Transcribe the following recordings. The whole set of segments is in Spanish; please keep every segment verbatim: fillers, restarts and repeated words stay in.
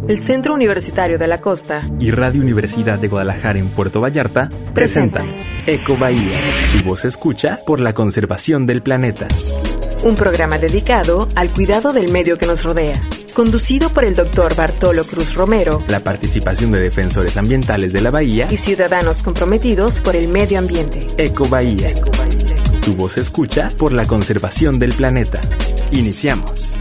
el Centro Universitario de la Costa y Radio Universidad de Guadalajara en Puerto Vallarta presentan Eco Bahía, tu voz escucha por la conservación del planeta. Un programa dedicado al cuidado del medio que nos rodea, conducido por el doctor Bartolo Cruz Romero. La participación de defensores ambientales de la bahía y ciudadanos comprometidos por el medio ambiente. Eco Bahía, tu voz escucha por la conservación del planeta. Iniciamos.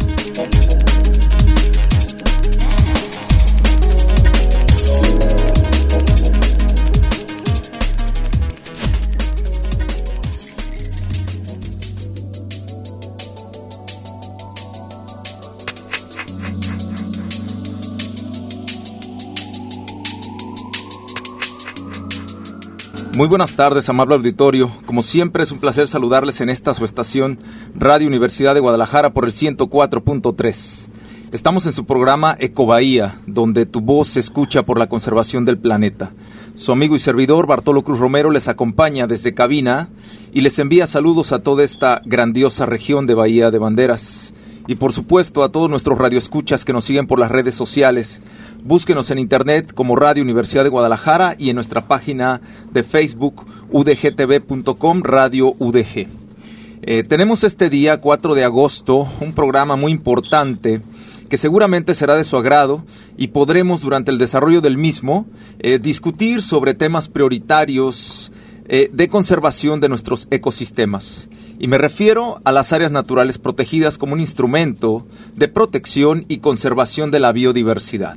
Muy buenas tardes, amable auditorio. Como siempre es un placer saludarles en esta su estación Radio Universidad de Guadalajara por el ciento cuatro punto tres. Estamos en su programa Eco Bahía, donde tu voz se escucha por la conservación del planeta. Su amigo y servidor Bartolo Cruz Romero les acompaña desde cabina y les envía saludos a toda esta grandiosa región de Bahía de Banderas. Y por supuesto a todos nuestros radioescuchas que nos siguen por las redes sociales. Búsquenos en internet como Radio Universidad de Guadalajara y en nuestra página de Facebook u d g t v punto com, Radio U D G. Eh, tenemos este día, cuatro de agosto, un programa muy importante que seguramente será de su agrado y podremos durante el desarrollo del mismo eh, discutir sobre temas prioritarios eh, de conservación de nuestros ecosistemas. Y me refiero a las áreas naturales protegidas como un instrumento de protección y conservación de la biodiversidad.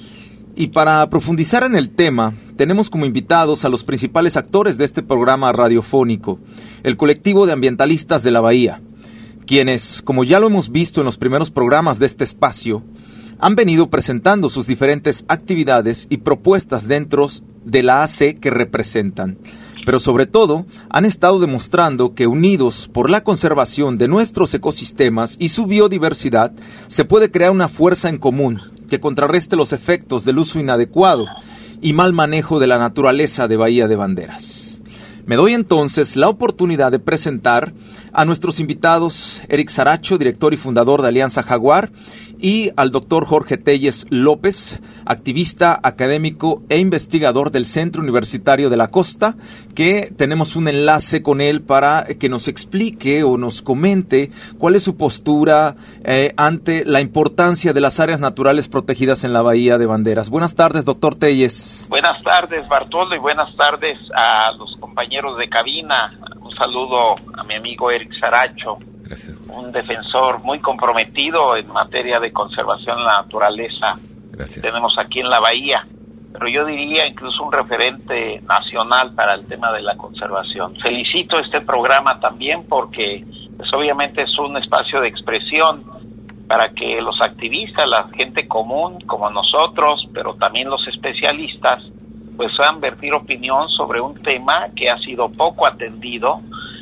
Y para profundizar en el tema, tenemos como invitados a los principales actores de este programa radiofónico, el colectivo de ambientalistas de la Bahía, quienes, como ya lo hemos visto en los primeros programas de este espacio, han venido presentando sus diferentes actividades y propuestas dentro de la A C que representan. Pero sobre todo, han estado demostrando que unidos por la conservación de nuestros ecosistemas y su biodiversidad, se puede crear una fuerza en común que contrarreste los efectos del uso inadecuado y mal manejo de la naturaleza de Bahía de Banderas. Me doy entonces la oportunidad de presentar a nuestros invitados, Eric Saracho, director y fundador de Alianza Jaguar, y al doctor Jorge Telles López, activista, académico e investigador del Centro Universitario de la Costa, que tenemos un enlace con él para que nos explique o nos comente cuál es su postura eh, ante la importancia de las áreas naturales protegidas en la Bahía de Banderas. Buenas tardes, doctor Telles. Buenas tardes, Bartolo, y buenas tardes a los compañeros de cabina. Un saludo a mi amigo Eric Saracho. Gracias. Un defensor muy comprometido en materia de conservación de la naturaleza. Gracias. Tenemos aquí en la Bahía, pero yo diría incluso un referente nacional para el tema de la conservación. Felicito este programa también porque pues obviamente es un espacio de expresión para que los activistas, la gente común como nosotros, pero también los especialistas, pues puedan vertir opinión sobre un tema que ha sido poco atendido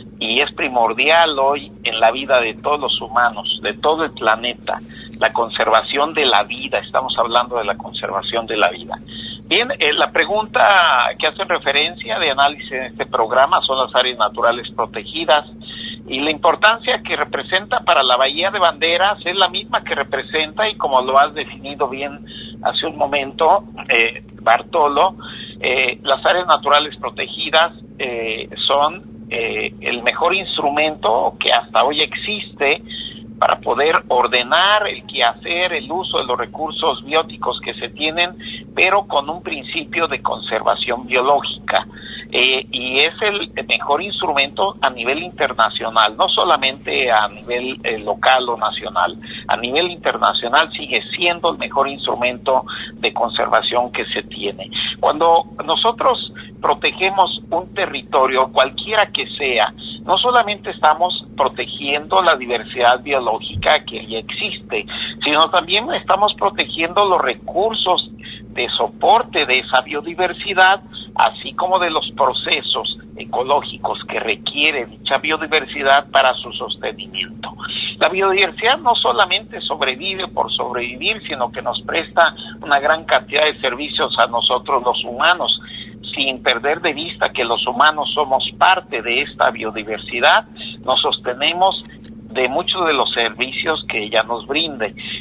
y es primordial hoy en la vida de todos los humanos, de todo el planeta, la conservación de la vida. Estamos hablando de la conservación de la vida. Bien, eh, la pregunta que hace referencia de análisis en este programa son las áreas naturales protegidas y la importancia que representa para la Bahía de Banderas es la misma que representa, y como lo has definido bien hace un momento, eh, Bartolo, eh, las áreas naturales protegidas eh, son Eh, el mejor instrumento que hasta hoy existe para poder ordenar el quehacer, el uso de los recursos bióticos que se tienen, pero con un principio de conservación biológica. Eh, y es el mejor instrumento a nivel internacional, no solamente a nivel eh, local o nacional, a nivel internacional sigue siendo el mejor instrumento de conservación que se tiene. Cuando nosotros protegemos un territorio, cualquiera que sea, no solamente estamos protegiendo la diversidad biológica que ya existe, sino también estamos protegiendo los recursos de soporte de esa biodiversidad, así como de los procesos ecológicos que requiere dicha biodiversidad para su sostenimiento. La biodiversidad no solamente sobrevive por sobrevivir, sino que nos presta una gran cantidad de servicios a nosotros los humanos, sin perder de vista que los humanos somos parte de esta biodiversidad, nos sostenemos de muchos de los servicios que ella nos brinde.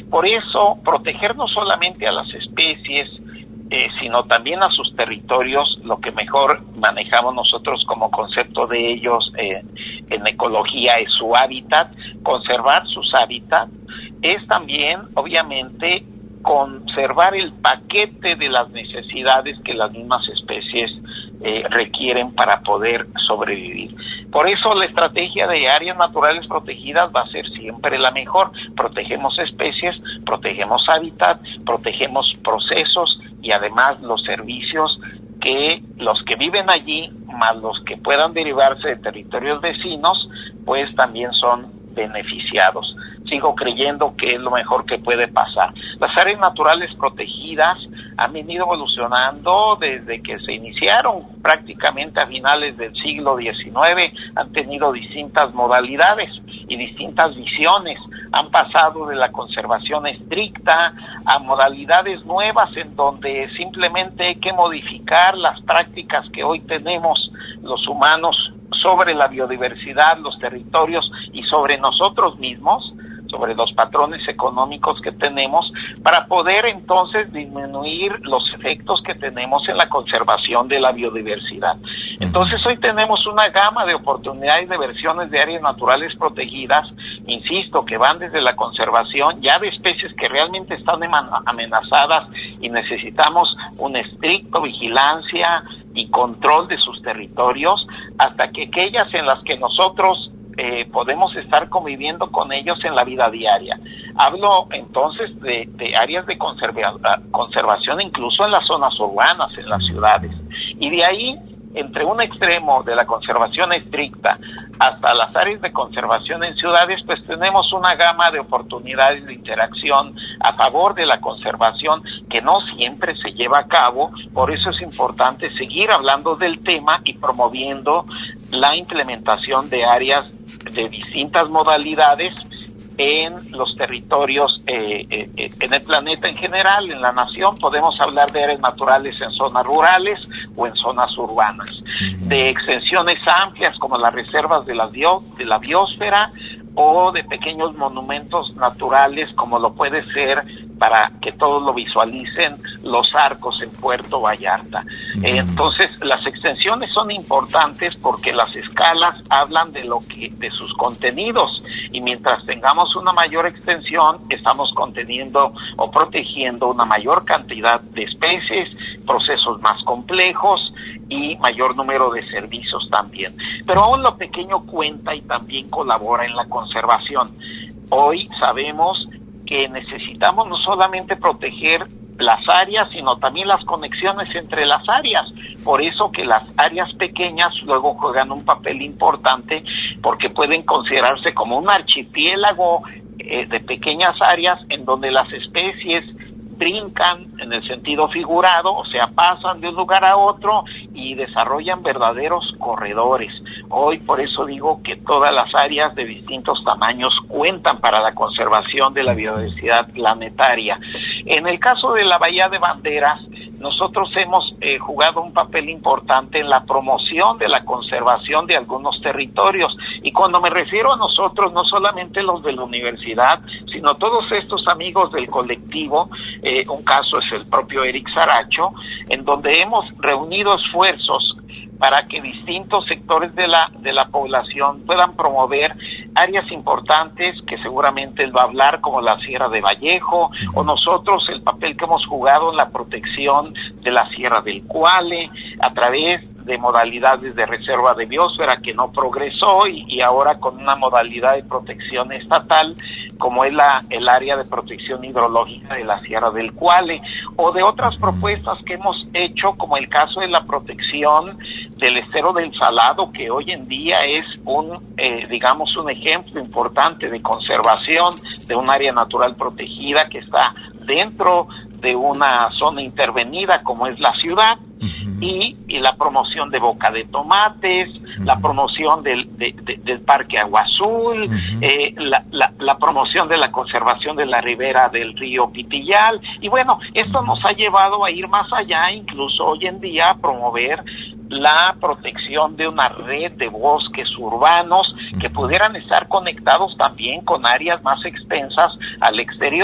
Por eso, proteger no solamente a las especies, eh, sino también a sus territorios, lo que mejor manejamos nosotros como concepto de ellos eh, en ecología es su hábitat, conservar sus hábitats, es también, obviamente, conservar el paquete de las necesidades que las mismas especies eh, requieren para poder sobrevivir. Por eso la estrategia de áreas naturales protegidas va a ser siempre la mejor. Protegemos especies, protegemos hábitat, protegemos procesos y además los servicios que los que viven allí, más los que puedan derivarse de territorios vecinos, pues también son beneficiados. Sigo creyendo que es lo mejor que puede pasar. Las áreas naturales protegidas han venido evolucionando desde que se iniciaron prácticamente a finales del siglo diecinueve, han tenido distintas modalidades y distintas visiones, han pasado de la conservación estricta a modalidades nuevas en donde simplemente hay que modificar las prácticas que hoy tenemos los humanos sobre la biodiversidad, los territorios y sobre nosotros mismos, sobre los patrones económicos que tenemos, para poder entonces disminuir los efectos que tenemos en la conservación de la biodiversidad. Entonces hoy tenemos una gama de oportunidades de versiones de áreas naturales protegidas, insisto, que van desde la conservación ya de especies que realmente están amenazadas y necesitamos una estricta vigilancia y control de sus territorios, hasta que aquellas en las que nosotros Eh, podemos estar conviviendo con ellos en la vida diaria. Hablo entonces de, de áreas de conserva, conservación incluso en las zonas urbanas, en las ciudades. Y de ahí, entre un extremo de la conservación estricta hasta las áreas de conservación en ciudades, pues tenemos una gama de oportunidades de interacción a favor de la conservación que no siempre se lleva a cabo. Por eso es importante seguir hablando del tema y promoviendo la implementación de áreas de distintas modalidades en los territorios, eh, eh, en el planeta en general, en la nación. Podemos hablar de áreas naturales en zonas rurales o en zonas urbanas, de extensiones amplias como las reservas de la, bio, de la biosfera o de pequeños monumentos naturales como lo puede ser, para que todos lo visualicen, los arcos en Puerto Vallarta. Mm. Entonces, las extensiones son importantes porque las escalas hablan de lo que, de sus contenidos, y mientras tengamos una mayor extensión, estamos conteniendo o protegiendo una mayor cantidad de especies, procesos más complejos y mayor número de servicios también. Pero aún lo pequeño cuenta y también colabora en la conservación. Hoy sabemos que necesitamos no solamente proteger las áreas, sino también las conexiones entre las áreas. Por eso que las áreas pequeñas luego juegan un papel importante, porque pueden considerarse como un archipiélago eh, de pequeñas áreas en donde las especies brincan en el sentido figurado, o sea, pasan de un lugar a otro y desarrollan verdaderos corredores. Hoy por eso digo que todas las áreas de distintos tamaños cuentan para la conservación de la biodiversidad planetaria. En el caso de la Bahía de Banderas, nosotros hemos eh, jugado un papel importante en la promoción de la conservación de algunos territorios. Y cuando me refiero a nosotros, no solamente los de la universidad, sino todos estos amigos del colectivo, eh, un caso es el propio Eric Saracho, en donde hemos reunido esfuerzos para que distintos sectores de la de la población puedan promover áreas importantes que seguramente él va a hablar, como la Sierra de Vallejo, o nosotros el papel que hemos jugado en la protección de la Sierra del Cuale, a través de modalidades de reserva de biosfera que no progresó y, y ahora con una modalidad de protección estatal como es la el área de protección hidrológica de la Sierra del Cuale, o de otras propuestas que hemos hecho, como el caso de la protección del estero del Salado, que hoy en día es un, eh, digamos, un ejemplo importante de conservación de un área natural protegida que está dentro de una zona intervenida como es la ciudad. Uh-huh. y, y la promoción de Boca de Tomates, uh-huh. la promoción del, de, de, del Parque Agua Azul, uh-huh. eh, la, la, la promoción de la conservación de la ribera del río Pitillal, y bueno, esto nos ha llevado a ir más allá, incluso hoy en día a promover la protección de una red de bosques urbanos que pudieran estar conectados también con áreas más extensas al exterior.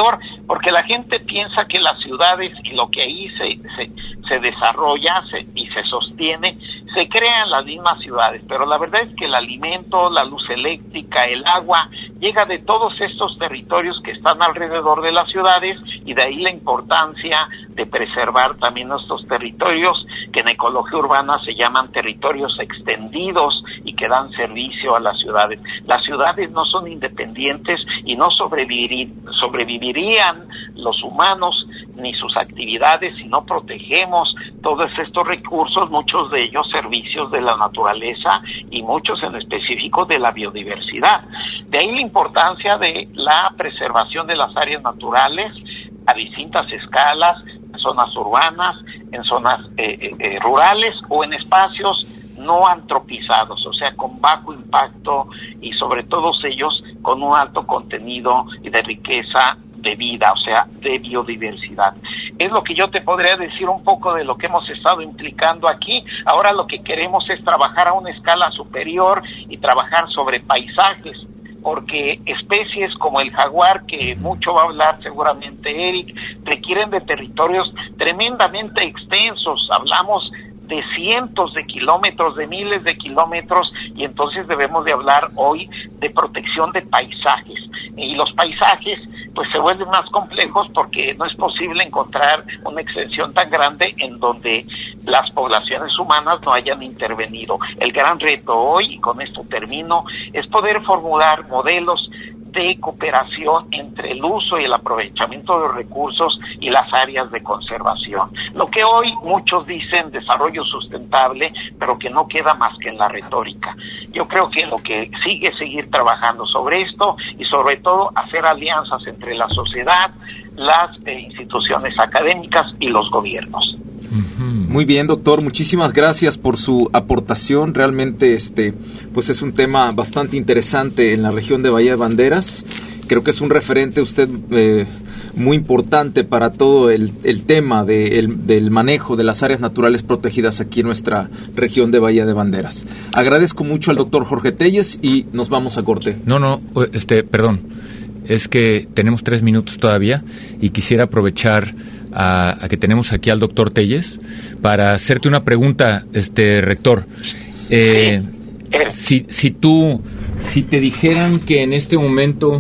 porque la gente piensa que las ciudades y lo que ahí se, se, se desarrolla se, y se sostiene, se crean las mismas ciudades, pero la verdad es que el alimento, la luz eléctrica, el agua, llega de todos estos territorios que están alrededor de las ciudades, y de ahí la importancia de preservar también nuestros territorios, que en ecología urbana se llaman territorios extendidos y que dan servicio a las ciudades. Las ciudades no son independientes y no sobrevivirí, sobrevivirían los humanos ni sus actividades si no protegemos todos estos recursos, muchos de ellos servicios de la naturaleza y muchos en específico de la biodiversidad. De ahí la importancia de la preservación de las áreas naturales a distintas escalas, en zonas urbanas, en zonas eh, eh, rurales o en espacios no antropizados, o sea, con bajo impacto y sobre todos ellos con un alto contenido de riqueza de vida, o sea, de biodiversidad. Es lo que yo te podría decir un poco de lo que hemos estado implicando aquí. Ahora lo que queremos es trabajar a una escala superior y trabajar sobre paisajes, porque especies como el jaguar, que mucho va a hablar seguramente Eric, requieren de territorios tremendamente extensos. Hablamos de cientos de kilómetros, de miles de kilómetros, y entonces debemos de hablar hoy de protección de paisajes. Y los paisajes pues se vuelven más complejos porque no es posible encontrar una extensión tan grande en donde las poblaciones humanas no hayan intervenido. El gran reto hoy, y con esto termino, es poder formular modelos de cooperación entre el uso y el aprovechamiento de los recursos y las áreas de conservación. Lo que hoy muchos dicen desarrollo sustentable, pero que no queda más que en la retórica. Yo creo que lo que sigue es seguir trabajando sobre esto y sobre todo hacer alianzas entre la sociedad, las eh, instituciones académicas y los gobiernos. Muy bien, doctor, muchísimas gracias por su aportación. Realmente este pues es un tema bastante interesante en la región de Bahía de Banderas. Creo que es un referente usted eh, muy importante para todo el, el tema de, el, del manejo de las áreas naturales protegidas aquí en nuestra región de Bahía de Banderas. Agradezco mucho al doctor Jorge Telles y nos vamos a corte. No, no, este, perdón, es que tenemos tres minutos todavía y quisiera aprovechar A, a que tenemos aquí al doctor Telles para hacerte una pregunta, este rector. Eh, si, si tú, si te dijeran que en este momento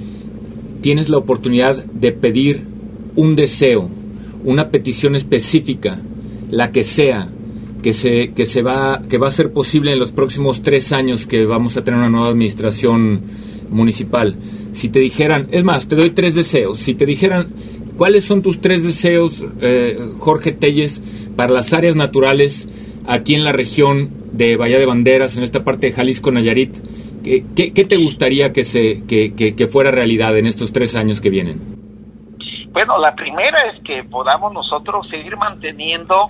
tienes la oportunidad de pedir un deseo, una petición específica, la que sea, que se, que se va, que va a ser posible en los próximos tres años que vamos a tener una nueva administración municipal. Si te dijeran, es más, te doy tres deseos. Si te dijeran, ¿cuáles son tus tres deseos, eh, Jorge Telles, para las áreas naturales aquí en la región de Bahía de Banderas, en esta parte de Jalisco, Nayarit? ¿Qué, qué, qué te gustaría que se que, que, que fuera realidad en estos tres años que vienen? Bueno, la primera es que podamos nosotros seguir manteniendo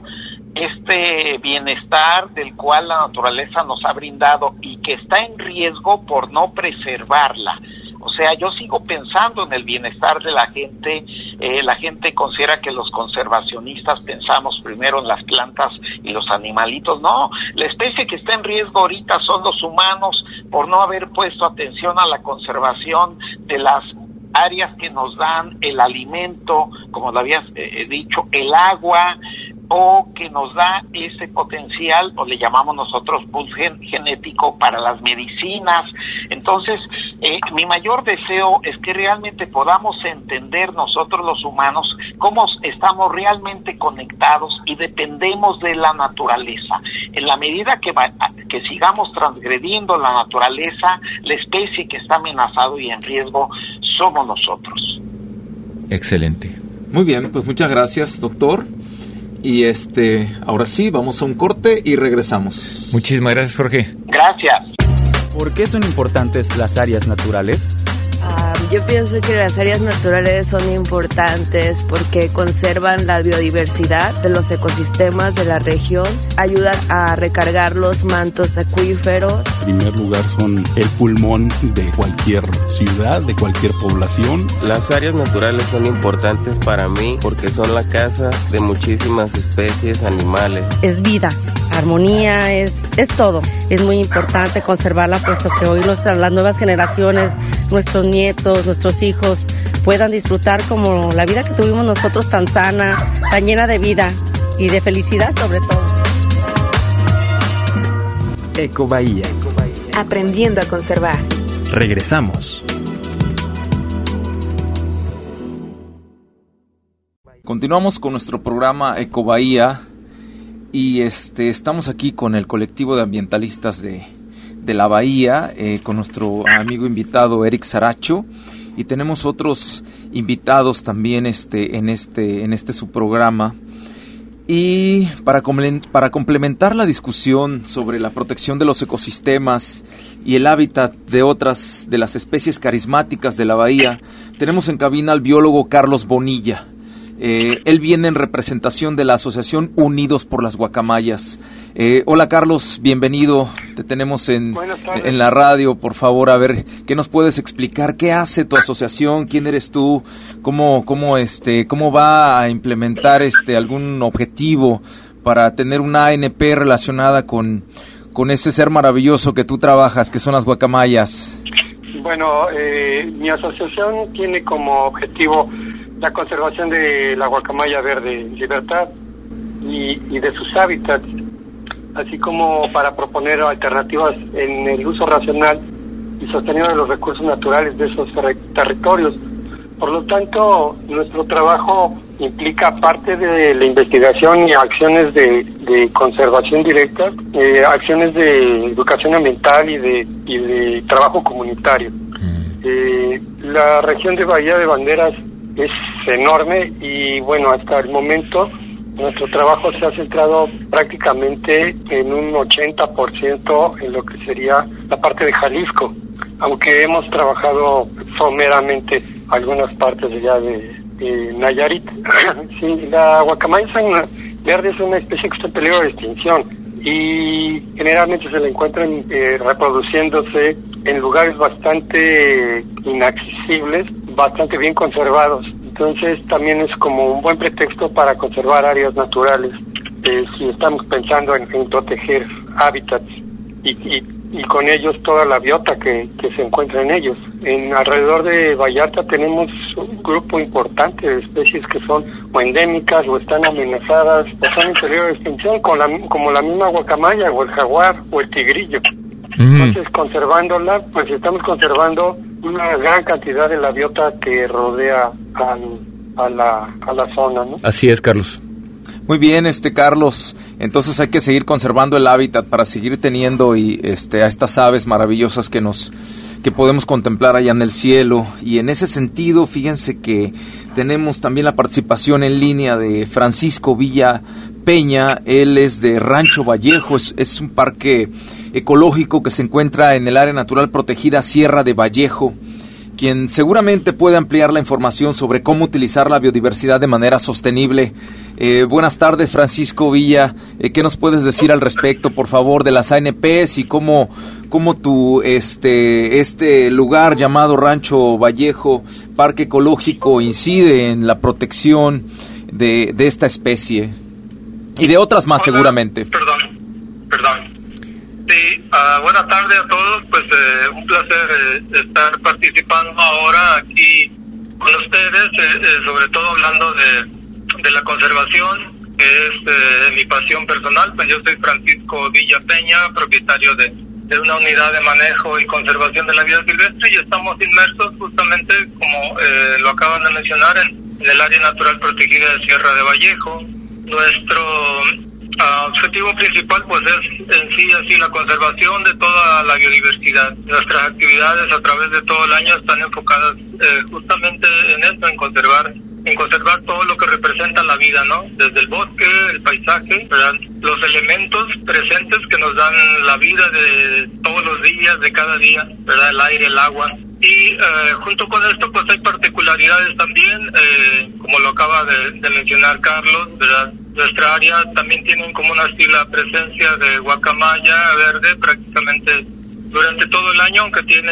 este bienestar del cual la naturaleza nos ha brindado y que está en riesgo por no preservarla. O sea, yo sigo pensando en el bienestar de la gente. Eh, la gente considera que los conservacionistas pensamos primero en las plantas y los animalitos. No, la especie que está en riesgo ahorita son los humanos por no haber puesto atención a la conservación de las áreas que nos dan el alimento, como lo habías eh, dicho, el agua, o que nos da ese potencial, o le llamamos nosotros pool gen- genético para las medicinas. Entonces, eh, mi mayor deseo es que realmente podamos entender nosotros los humanos cómo estamos realmente conectados y dependemos de la naturaleza. En la medida que, va, que sigamos transgrediendo la naturaleza, la especie que está amenazada y en riesgo somos nosotros. Excelente. Muy bien, pues muchas gracias, doctor. Y este, ahora sí, vamos a un corte y regresamos. Muchísimas gracias, Jorge. Gracias. ¿Por qué son importantes las áreas naturales? Um, yo pienso que las áreas naturales son importantes porque conservan la biodiversidad de los ecosistemas de la región, ayudan a recargar los mantos acuíferos. En primer lugar, son el pulmón de cualquier ciudad, de cualquier población. Las áreas naturales son importantes para mí porque son la casa de muchísimas especies animales. Es vida, armonía, es, es todo. Es muy importante conservarla puesto que hoy nuestras, las nuevas generaciones, nuestros nietos, nuestros hijos puedan disfrutar como la vida que tuvimos nosotros, tan sana, tan llena de vida y de felicidad sobre todo. Ecobahía. Aprendiendo a conservar. Regresamos. Continuamos con nuestro programa Ecobahía y este estamos aquí con el colectivo de ambientalistas de, de la Bahía, eh, con nuestro amigo invitado Eric Saracho, y tenemos otros invitados también este en este en este su programa. Y para, para complementar la discusión sobre la protección de los ecosistemas y el hábitat de otras de las especies carismáticas de la bahía, tenemos en cabina al biólogo Carlos Bonilla. Eh, él viene en representación de la Asociación Unidos por las Guacamayas. Eh, hola Carlos, bienvenido, te tenemos en, en la radio. Por favor, a ver, ¿qué nos puedes explicar? ¿Qué hace tu asociación? ¿Quién eres tú? ¿Cómo, cómo, este, cómo va a implementar este algún objetivo para tener una A N P relacionada con, con ese ser maravilloso que tú trabajas, que son las guacamayas? Bueno, eh, mi asociación tiene como objetivo la conservación de la guacamaya verde en libertad y, y de sus hábitats, así como para proponer alternativas en el uso racional y sostenido de los recursos naturales de esos ter- territorios. Por lo tanto, nuestro trabajo implica parte de la investigación y acciones de, de conservación directa, eh, acciones de educación ambiental y de, y de trabajo comunitario. Eh, la región de Bahía de Banderas es enorme y bueno, hasta el momento nuestro trabajo se ha centrado prácticamente en un ochenta por ciento en lo que sería la parte de Jalisco, aunque hemos trabajado someramente algunas partes ya de, de Nayarit. Sí, la guacamaya verde es una especie que está en peligro de extinción y generalmente se la encuentran eh, reproduciéndose en lugares bastante inaccesibles, bastante bien conservados. Entonces también es como un buen pretexto para conservar áreas naturales, eh, si estamos pensando en, en proteger hábitats y, y, y con ellos toda la biota que, que se encuentra en ellos. En alrededor de Vallarta tenemos un grupo importante de especies que son o endémicas o están amenazadas o son en peligro de extinción, con la, como la misma guacamaya o el jaguar o el tigrillo. Entonces, conservándola, pues estamos conservando una gran cantidad de la biota que rodea al, a, la, a la zona, ¿no? Así es, Carlos. Muy bien, este Carlos. Entonces hay que seguir conservando el hábitat para seguir teniendo y este a estas aves maravillosas que nos que podemos contemplar allá en el cielo. Y en ese sentido, fíjense que tenemos también la participación en línea de Francisco Villa Peña. Él es de Rancho Vallejo, es, es un parque ecológico que se encuentra en el área natural protegida Sierra de Vallejo, quien seguramente puede ampliar la información sobre cómo utilizar la biodiversidad de manera sostenible. Eh, buenas tardes, Francisco Villa. Eh, ¿Qué nos puedes decir al respecto, por favor, de las A N Pes y cómo, cómo tu, este, este lugar llamado Rancho Vallejo, Parque Ecológico, incide en la protección de, de esta especie y de otras más? Hola, seguramente. Perdón, perdón. Sí, uh, buenas tardes a todos. Pues eh, un placer eh, estar participando ahora aquí con ustedes, eh, eh, sobre todo hablando de, de la conservación, que es eh, mi pasión personal. Pues yo soy Francisco Villa Peña, propietario de, de una unidad de manejo y conservación de la vida silvestre, y estamos inmersos justamente, como eh, lo acaban de mencionar, en, en el área natural protegida de Sierra de Vallejo. Nuestro Uh, objetivo principal pues es en sí así la conservación de toda la biodiversidad. Nuestras actividades a través de todo el año están enfocadas eh, justamente en esto, en conservar en conservar todo lo que representa la vida, ¿no? Desde el bosque, el paisaje, ¿verdad? Los elementos presentes que nos dan la vida de todos los días, de cada día, ¿verdad? El aire, el agua. Y eh, junto con esto pues hay particularidades también, eh, como lo acaba de, de mencionar Carlos, ¿verdad? Nuestra área también tiene como una así la presencia de guacamaya verde prácticamente durante todo el año, aunque tiene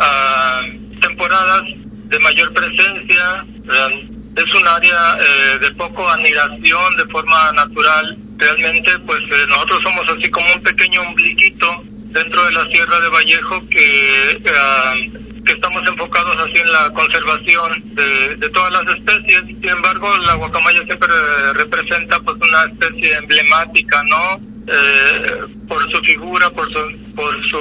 uh, temporadas de mayor presencia, ¿verdad? Es un área eh, de poco anidación de forma natural. Realmente pues eh, nosotros somos así como un pequeño ombliguito dentro de la Sierra de Vallejo que uh, que estamos enfocados así en la conservación de, de todas las especies. Sin embargo, la guacamaya siempre representa pues una especie emblemática, ¿no? Eh, por su figura, por su por su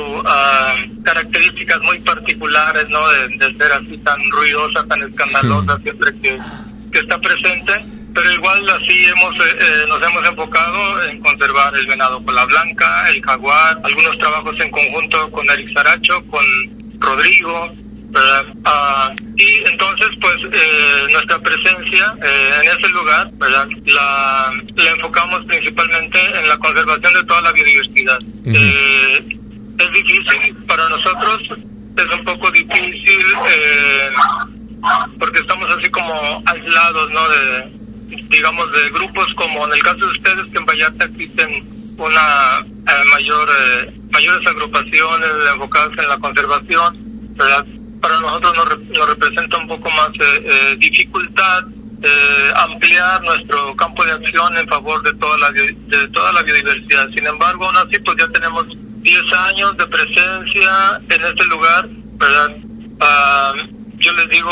uh, características muy particulares, ¿no? De, de ser así tan ruidosa, tan escandalosa, sí. siempre que, que está presente. Pero igual así hemos eh, nos hemos enfocado en conservar el venado cola blanca, el jaguar, algunos trabajos en conjunto con Eric Saracho, con Rodrigo, ¿verdad? Uh, y entonces pues eh, nuestra presencia eh, en ese lugar, ¿verdad? La, la enfocamos principalmente en la conservación de toda la biodiversidad. Uh-huh. eh, es difícil para nosotros, es un poco difícil eh, porque estamos así como aislados, ¿no? De digamos de grupos como en el caso de ustedes, que en Vallarta existen una eh, mayor eh, mayores agrupaciones enfocadas en la conservación, ¿verdad? Para nosotros nos, re, nos representa un poco más eh, eh, dificultad eh, ampliar nuestro campo de acción en favor de toda la de toda la biodiversidad. Sin embargo, aún así pues ya tenemos diez años de presencia en este lugar, ¿verdad? Uh, yo les digo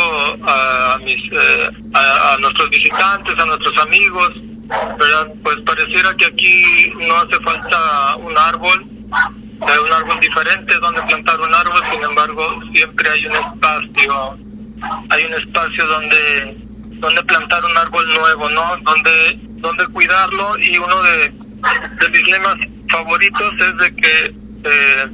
a mis eh, a, a nuestros visitantes, a nuestros amigos, ¿verdad? Pues pareciera que aquí no hace falta un árbol, hay un árbol diferente donde plantar un árbol. Sin embargo, siempre hay un espacio, hay un espacio donde donde plantar un árbol nuevo, ¿no? Donde donde cuidarlo. Y uno de, de mis lemas favoritos es de que eh,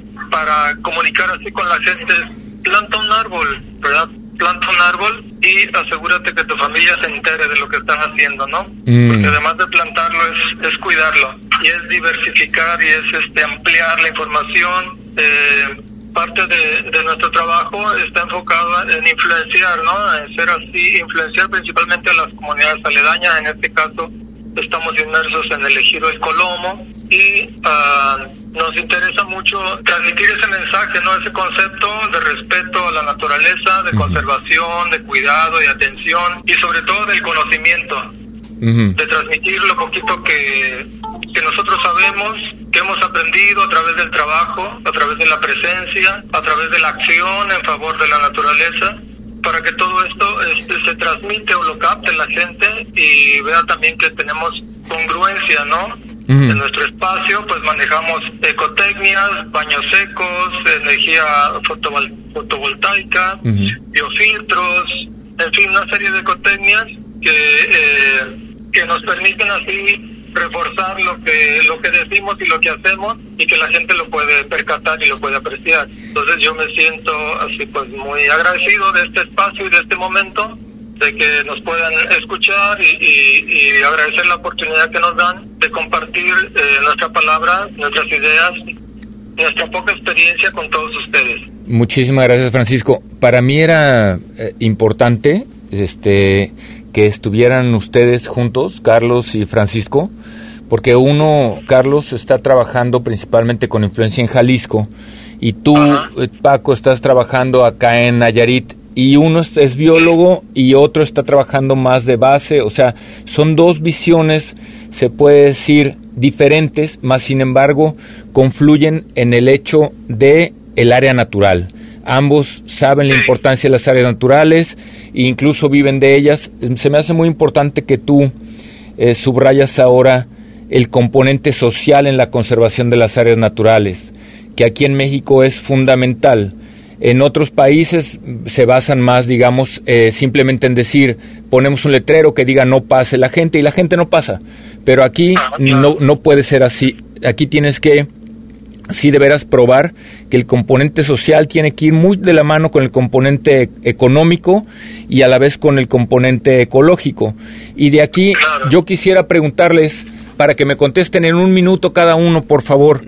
para comunicar así con la gente, planta un árbol, ¿verdad? Planta un árbol y asegúrate que tu familia se entere de lo que estás haciendo, ¿no? Mm. Porque además de plantarlo es, es cuidarlo, y es diversificar, y es este ampliar la información. Eh, parte de, de nuestro trabajo está enfocado en influenciar, ¿no? En ser así, influenciar principalmente a las comunidades aledañas. En este caso estamos inmersos en el Ejido El Colomo, y uh, nos interesa mucho transmitir ese mensaje, ¿no? Ese concepto de respeto a la naturaleza, de uh-huh. conservación, de cuidado y atención, y sobre todo del conocimiento, uh-huh. de transmitir lo poquito que, que nosotros sabemos, que hemos aprendido a través del trabajo, a través de la presencia, a través de la acción en favor de la naturaleza, para que todo esto este, se transmite o lo capte la gente y vea también que tenemos congruencia, ¿no? Uh-huh. En nuestro espacio pues manejamos ecotecnias, baños secos, energía fotovol- fotovoltaica, uh-huh. biofiltros, en fin, una serie de ecotecnias que eh, que nos permiten así reforzar lo que lo que decimos y lo que hacemos, y que la gente lo puede percatar y lo puede apreciar. Entonces yo me siento así pues muy agradecido de este espacio y de este momento, de que nos puedan escuchar, y, y, y agradecer la oportunidad que nos dan de compartir eh, nuestra palabra, nuestras ideas, nuestra poca experiencia con todos ustedes. Muchísimas gracias, Francisco. Para mí era eh, importante este que estuvieran ustedes juntos, Carlos y Francisco, porque uno, Carlos, está trabajando principalmente con influencia en Jalisco, y tú, Ajá. Paco, estás trabajando acá en Nayarit, y uno es, es biólogo y otro está trabajando más de base. O sea, son dos visiones, se puede decir, diferentes, más sin embargo confluyen en el hecho de el área natural. Ambos saben la importancia de las áreas naturales e incluso viven de ellas. Se me hace muy importante que tú eh, subrayas ahora el componente social en la conservación de las áreas naturales, que aquí en México es fundamental. En otros países se basan más, digamos, eh, simplemente en decir, ponemos un letrero que diga no pase la gente, y la gente no pasa. Pero aquí no, no puede ser así. Aquí tienes que, sí, de veras probar que el componente social tiene que ir muy de la mano con el componente económico y a la vez con el componente ecológico. Y de aquí yo quisiera preguntarles, para que me contesten en un minuto cada uno, por favor,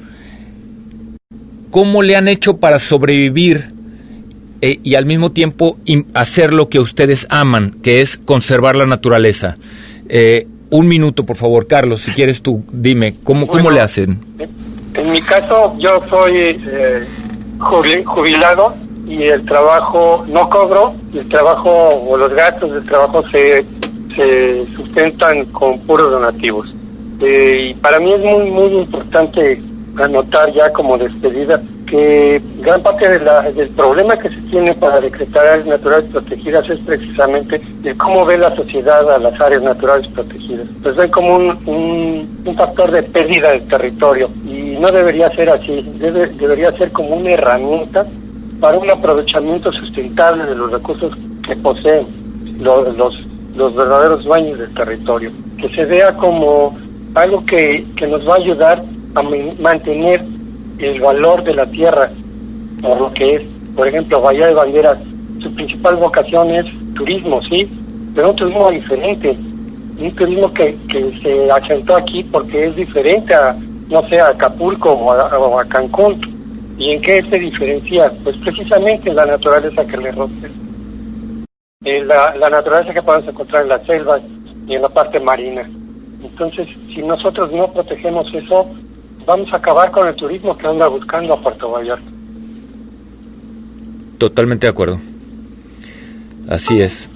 ¿cómo le han hecho para sobrevivir eh, y al mismo tiempo im- hacer lo que ustedes aman, que es conservar la naturaleza? Eh, un minuto, por favor. Carlos, si quieres tú, dime, ¿cómo, bueno, cómo le hacen? En mi caso, yo soy eh, jubilado, y el trabajo no cobro, y el trabajo o los gastos del trabajo se, se sustentan con puros donativos. Eh, y para mí es muy, muy importante anotar ya como despedida que gran parte de la, del problema que se tiene para decretar áreas naturales protegidas es precisamente el cómo ve la sociedad a las áreas naturales protegidas. Pues ven como un, un, un factor de pérdida del territorio, y no debería ser así. Debe, debería ser como una herramienta para un aprovechamiento sustentable de los recursos que poseen los, los, los verdaderos dueños del territorio. Que se vea como algo que, que nos va a ayudar a mantener el valor de la tierra, por lo que es, por ejemplo, Bahía de Banderas, su principal vocación es turismo, sí, pero un turismo diferente, un turismo que, que se asentó aquí porque es diferente a, no sé, a Acapulco o a, o a Cancún. ¿Y en qué se diferencia? Pues precisamente en la naturaleza que le rodea, en la, la naturaleza que podemos encontrar en las selvas y en la parte marina. Entonces, si nosotros no protegemos eso, vamos a acabar con el turismo que anda buscando a Puerto Vallarta. Totalmente de acuerdo. Así es.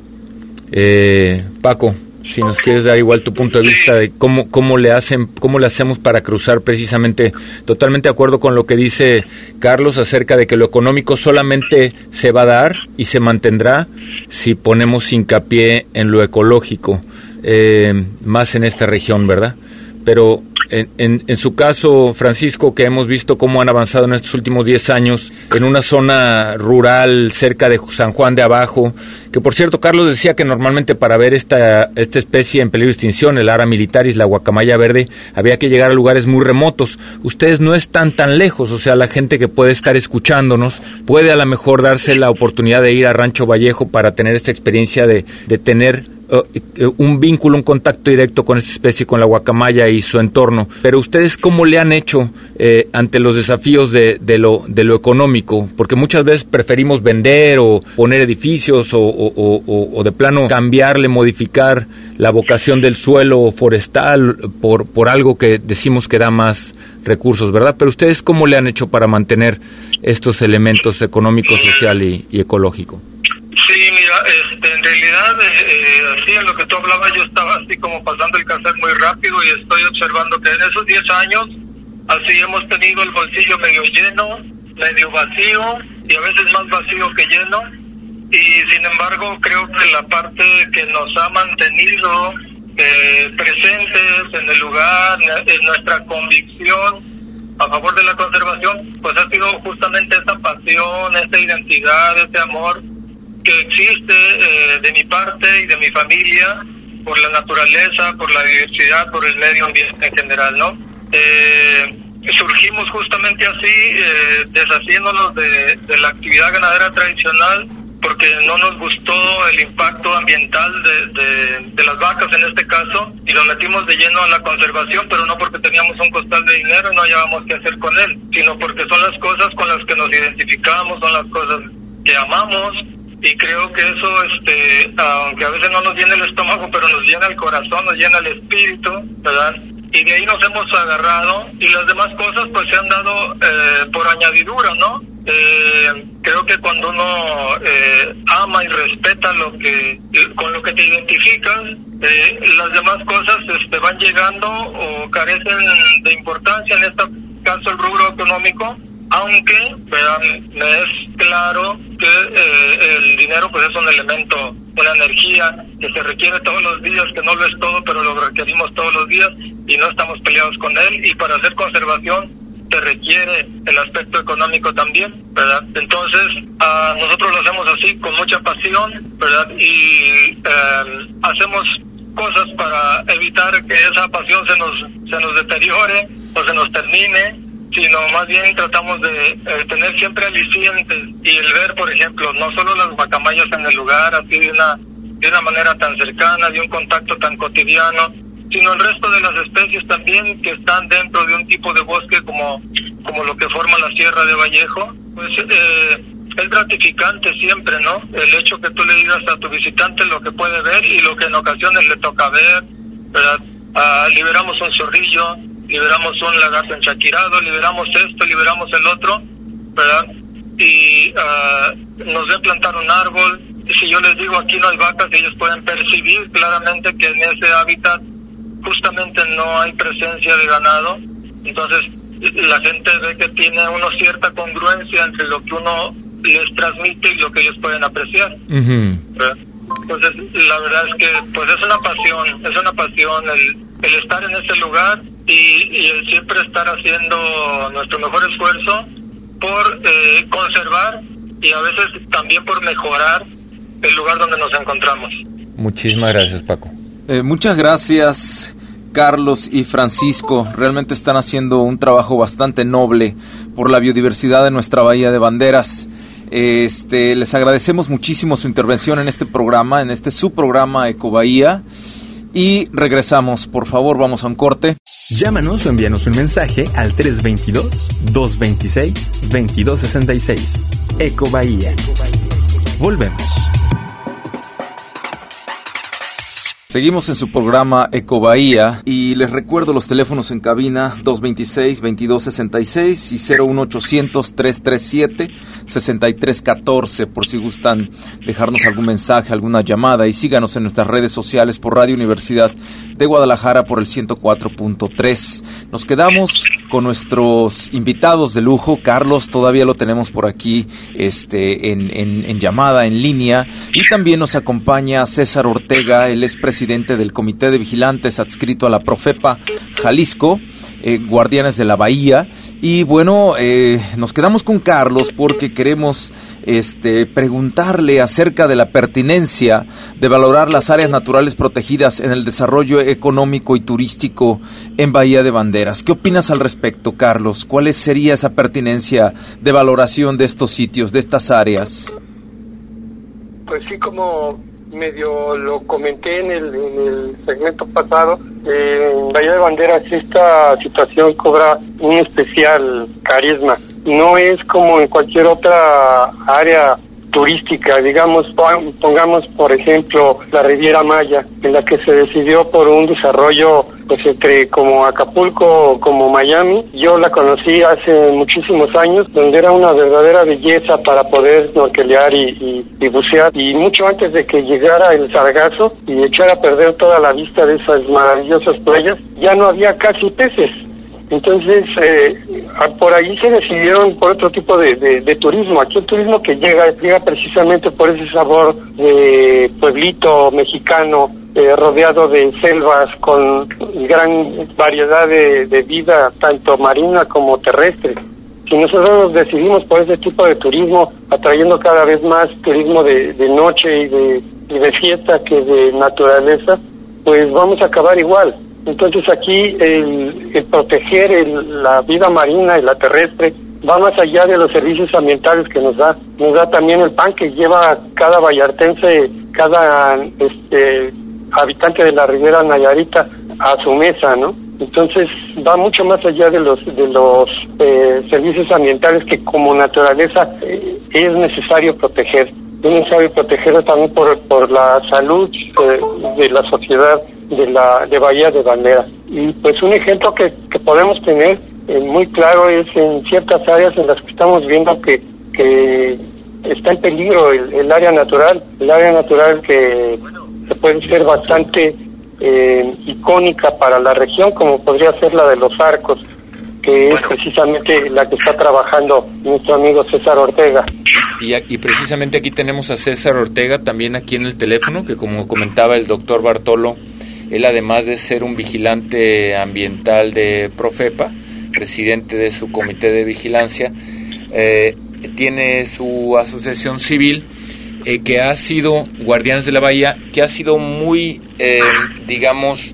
Eh, Paco, si nos quieres dar igual tu punto de vista de cómo cómo le hacen, cómo le hacemos para cruzar precisamente, totalmente de acuerdo con lo que dice Carlos acerca de que lo económico solamente se va a dar y se mantendrá si ponemos hincapié en lo ecológico, eh, más en esta región, ¿verdad? Pero en, en, en su caso, Francisco, que hemos visto cómo han avanzado en estos últimos diez años en una zona rural cerca de San Juan de Abajo, que por cierto, Carlos decía que normalmente para ver esta, esta especie en peligro de extinción, el Ara militaris, la guacamaya verde, había que llegar a lugares muy remotos. Ustedes no están tan lejos, o sea, la gente que puede estar escuchándonos puede a lo mejor darse la oportunidad de ir a Rancho Vallejo para tener esta experiencia de, de tener Uh, un vínculo, un contacto directo con esta especie, con la guacamaya y su entorno. Pero ustedes, ¿cómo le han hecho eh, ante los desafíos de, de lo de lo económico? Porque muchas veces preferimos vender o poner edificios o, o, o, o de plano cambiarle, modificar la vocación del suelo forestal por, por algo que decimos que da más recursos, ¿verdad? Pero ustedes, ¿cómo le han hecho para mantener estos elementos económico, social y, y ecológico? Sí, mira, este, en realidad, eh, así en lo que tú hablabas, yo estaba así como pasando el cassette muy rápido y estoy observando que en esos diez años, así hemos tenido el bolsillo medio lleno, medio vacío y a veces más vacío que lleno, y sin embargo creo que la parte que nos ha mantenido eh, presentes en el lugar, en nuestra convicción a favor de la conservación, pues ha sido justamente esa pasión, esa identidad, ese amor que existe eh, de mi parte y de mi familia por la naturaleza, por la diversidad, por el medio ambiente en general, ¿no? Eh, surgimos justamente así, eh, deshaciéndonos de, de la actividad ganadera tradicional, porque no nos gustó el impacto ambiental de, de, de las vacas en este caso, y nos metimos de lleno a la conservación, pero no porque teníamos un costal de dinero y no hallábamos qué hacer con él, sino porque son las cosas con las que nos identificamos, son las cosas que amamos. Y creo que eso, este, aunque a veces no nos llena el estómago, pero nos llena el corazón, nos llena el espíritu, ¿verdad? Y de ahí nos hemos agarrado, y las demás cosas pues se han dado eh, por añadidura, ¿no? Eh, creo que cuando uno eh, ama y respeta lo que, con lo que te identificas, eh, las demás cosas este, van llegando o carecen de importancia, en este caso el rubro económico. Aunque ¿verdad? Me es claro que eh, el dinero pues es un elemento, una energía que se requiere todos los días, que no lo es todo, pero lo requerimos todos los días y no estamos peleados con él, y para hacer conservación se requiere el aspecto económico también, ¿verdad? Entonces uh, nosotros lo hacemos así, con mucha pasión, ¿verdad? Y eh, hacemos cosas para evitar que esa pasión se nos, se nos deteriore o se nos termine, sino más bien tratamos de eh, tener siempre alicientes, y el ver, por ejemplo, no solo las guacamayas en el lugar, así de una, de una manera tan cercana, de un contacto tan cotidiano, sino el resto de las especies también que están dentro de un tipo de bosque como, como lo que forma la Sierra de Vallejo, pues eh, es gratificante siempre, ¿no? El hecho que tú le digas a tu visitante lo que puede ver y lo que en ocasiones le toca ver, ¿verdad? Ah, liberamos un zorrillo, liberamos un lagarto enchaquirado, liberamos esto, liberamos el otro, ¿verdad? Y uh, nos ven plantar un árbol, y si yo les digo aquí no hay vacas, ellos pueden percibir claramente que en ese hábitat justamente no hay presencia de ganado. Entonces la gente ve que tiene uno cierta congruencia entre lo que uno les transmite y lo que ellos pueden apreciar. Uh-huh. Entonces, la verdad es que pues es una pasión, es una pasión el, el estar en ese lugar y, y el siempre estar haciendo nuestro mejor esfuerzo por eh, conservar y a veces también por mejorar el lugar donde nos encontramos. Muchísimas gracias, Paco. Eh, muchas gracias, Carlos y Francisco. Realmente están haciendo un trabajo bastante noble por la biodiversidad de nuestra Bahía de Banderas. Este, les agradecemos muchísimo su intervención en este programa, en este su programa Ecobahía, y regresamos. Por favor, vamos a un corte. Llámanos o envíanos un mensaje al tres dos dos, dos dos seis, dos dos seis seis. Ecobahía. Volvemos. Seguimos en su programa Ecobahía y les recuerdo los teléfonos en cabina dos dos seis, dos dos seis seis y cero uno ochocientos, trescientos treinta y siete, sesenta y tres catorce por si gustan dejarnos algún mensaje, alguna llamada, y síganos en nuestras redes sociales por Radio Universidad de Guadalajara por el ciento cuatro punto tres. Nos quedamos con nuestros invitados de lujo. Carlos todavía lo tenemos por aquí este en, en, en llamada, en línea, y también nos acompaña César Ortega, él es presidente presidente del Comité de Vigilantes adscrito a la Profepa Jalisco, eh, Guardianes de la Bahía. Y bueno, eh, nos quedamos con Carlos porque queremos este, preguntarle acerca de la pertinencia de valorar las áreas naturales protegidas en el desarrollo económico y turístico en Bahía de Banderas. ¿Qué opinas al respecto, Carlos? ¿Cuál sería esa pertinencia de valoración de estos sitios, de estas áreas? Pues sí, como medio lo comenté en el, en el segmento pasado, eh, en Bahía de Banderas esta situación cobra un especial carisma. No es como en cualquier otra área turística, digamos, pongamos por ejemplo la Riviera Maya, en la que se decidió por un desarrollo pues entre como Acapulco como Miami. Yo la conocí hace muchísimos años, donde era una verdadera belleza para poder snorkelear y, y, y bucear, y mucho antes de que llegara el sargazo y echara a perder toda la vista de esas maravillosas playas, ya no había casi peces. Entonces, eh, por ahí se decidieron por otro tipo de, de, de turismo. Aquí el turismo que llega, llega precisamente por ese sabor de pueblito mexicano, eh, rodeado de selvas, con gran variedad de, de vida, tanto marina como terrestre. Si nosotros nos decidimos por ese tipo de turismo, atrayendo cada vez más turismo de, de noche y de, y de fiesta que de naturaleza, pues vamos a acabar igual. Entonces aquí el, el proteger el, la vida marina y la terrestre va más allá de los servicios ambientales que nos da. Nos da también el pan que lleva cada vallartense, cada este, habitante de la Riviera Nayarita a su mesa, ¿no? Entonces va mucho más allá de los de los eh, servicios ambientales que como naturaleza eh, es necesario proteger. Es necesario protegerlo también por por la salud eh, de la sociedad de la de Bahía de Banderas. Y pues un ejemplo que, que podemos tener eh, muy claro es en ciertas áreas en las que estamos viendo que que está en peligro el, el área natural, el área natural que se puede ser bastante eh, icónica para la región, como podría ser la de los Arcos, que es precisamente la que está trabajando nuestro amigo César Ortega. Y, y precisamente aquí tenemos a César Ortega también aquí en el teléfono, que como comentaba el doctor Bartolo, él además de ser un vigilante ambiental de Profepa, presidente de su comité de vigilancia, eh, tiene su asociación civil eh, que ha sido Guardianes de la Bahía, que ha sido muy, eh, digamos,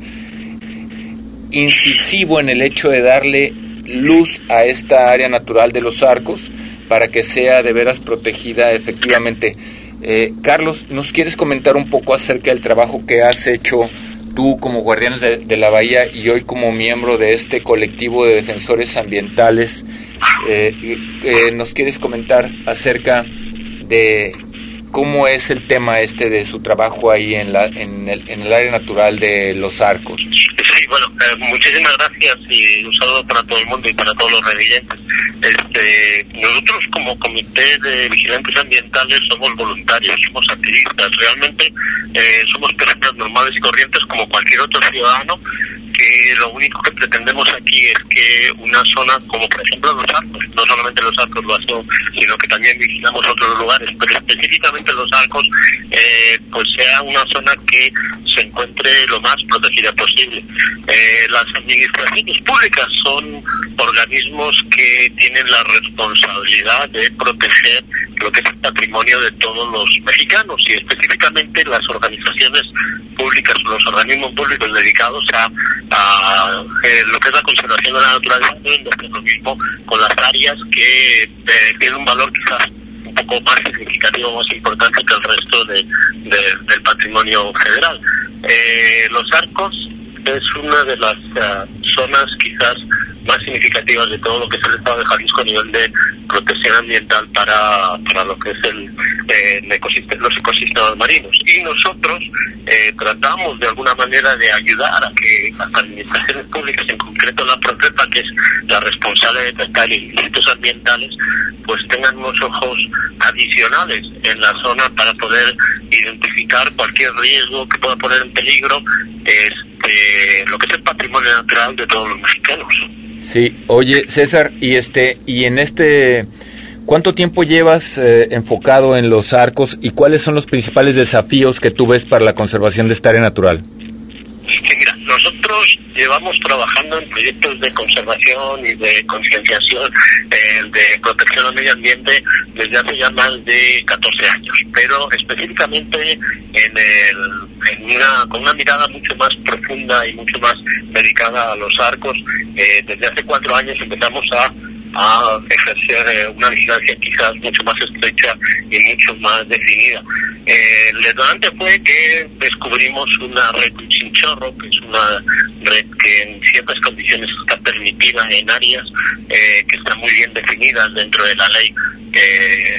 incisivo en el hecho de darle luz a esta área natural de los Arcos para que sea de veras protegida efectivamente. Eh, Carlos, ¿nos quieres comentar un poco acerca del trabajo que has hecho tú como Guardianes de, de la Bahía y hoy como miembro de este colectivo de defensores ambientales? Eh, eh, ¿Nos quieres comentar acerca de cómo es el tema este de su trabajo ahí en, la, en, el, en el área natural de los Arcos? Sí, bueno, eh, muchísimas gracias y un saludo para todo el mundo y para todos los residentes. Este, nosotros como comité de vigilantes ambientales somos voluntarios, somos activistas, realmente eh, somos personas normales y corrientes como cualquier otro ciudadano que lo único que pretendemos aquí es que una zona como por ejemplo los Arcos, no solamente los Arcos Loazón, sino que también visitamos otros lugares, pero específicamente los Arcos, eh, pues sea una zona que se encuentre lo más protegida posible. Eh, las administraciones públicas son organismos que tienen la responsabilidad de proteger lo que es el patrimonio de todos los mexicanos, y específicamente las organizaciones públicas, los organismos públicos dedicados a, a eh, lo que es la conservación de la naturaleza, deben de hacer lo mismo con las áreas que eh, tienen un valor quizás un poco más significativo, más importante que el resto de, de, del patrimonio federal. Eh, los Arcos es una de las uh, zonas quizás más significativas de todo lo que es el estado de Jalisco a nivel de protección ambiental para, para lo que es el, eh, el ecosistema, los ecosistemas marinos. Y nosotros eh, tratamos de alguna manera de ayudar a que las administraciones públicas, en concreto la Profepa, que es la responsable de tratar ilícitos ambientales, pues tengan unos ojos adicionales en la zona para poder identificar cualquier riesgo que pueda poner en peligro este, lo que es el patrimonio natural de todos los mexicanos. Sí, oye César, y este y en este, ¿cuánto tiempo llevas eh, enfocado en los Arcos y cuáles son los principales desafíos que tú ves para la conservación de esta área natural? Sí, mira, nosotros llevamos trabajando en proyectos de conservación y de concienciación, eh, de protección al medio ambiente desde hace ya más de catorce años, pero específicamente en el, en una, con una mirada mucho más profunda y mucho más dedicada a los Arcos. Eh, desde hace cuatro años empezamos a a ejercer eh, una vigilancia quizás mucho más estrecha y mucho más definida. Eh, el detonante fue que descubrimos una red chinchorro, que es una red que en ciertas condiciones está permitida en áreas eh, que están muy bien definidas dentro de la ley eh,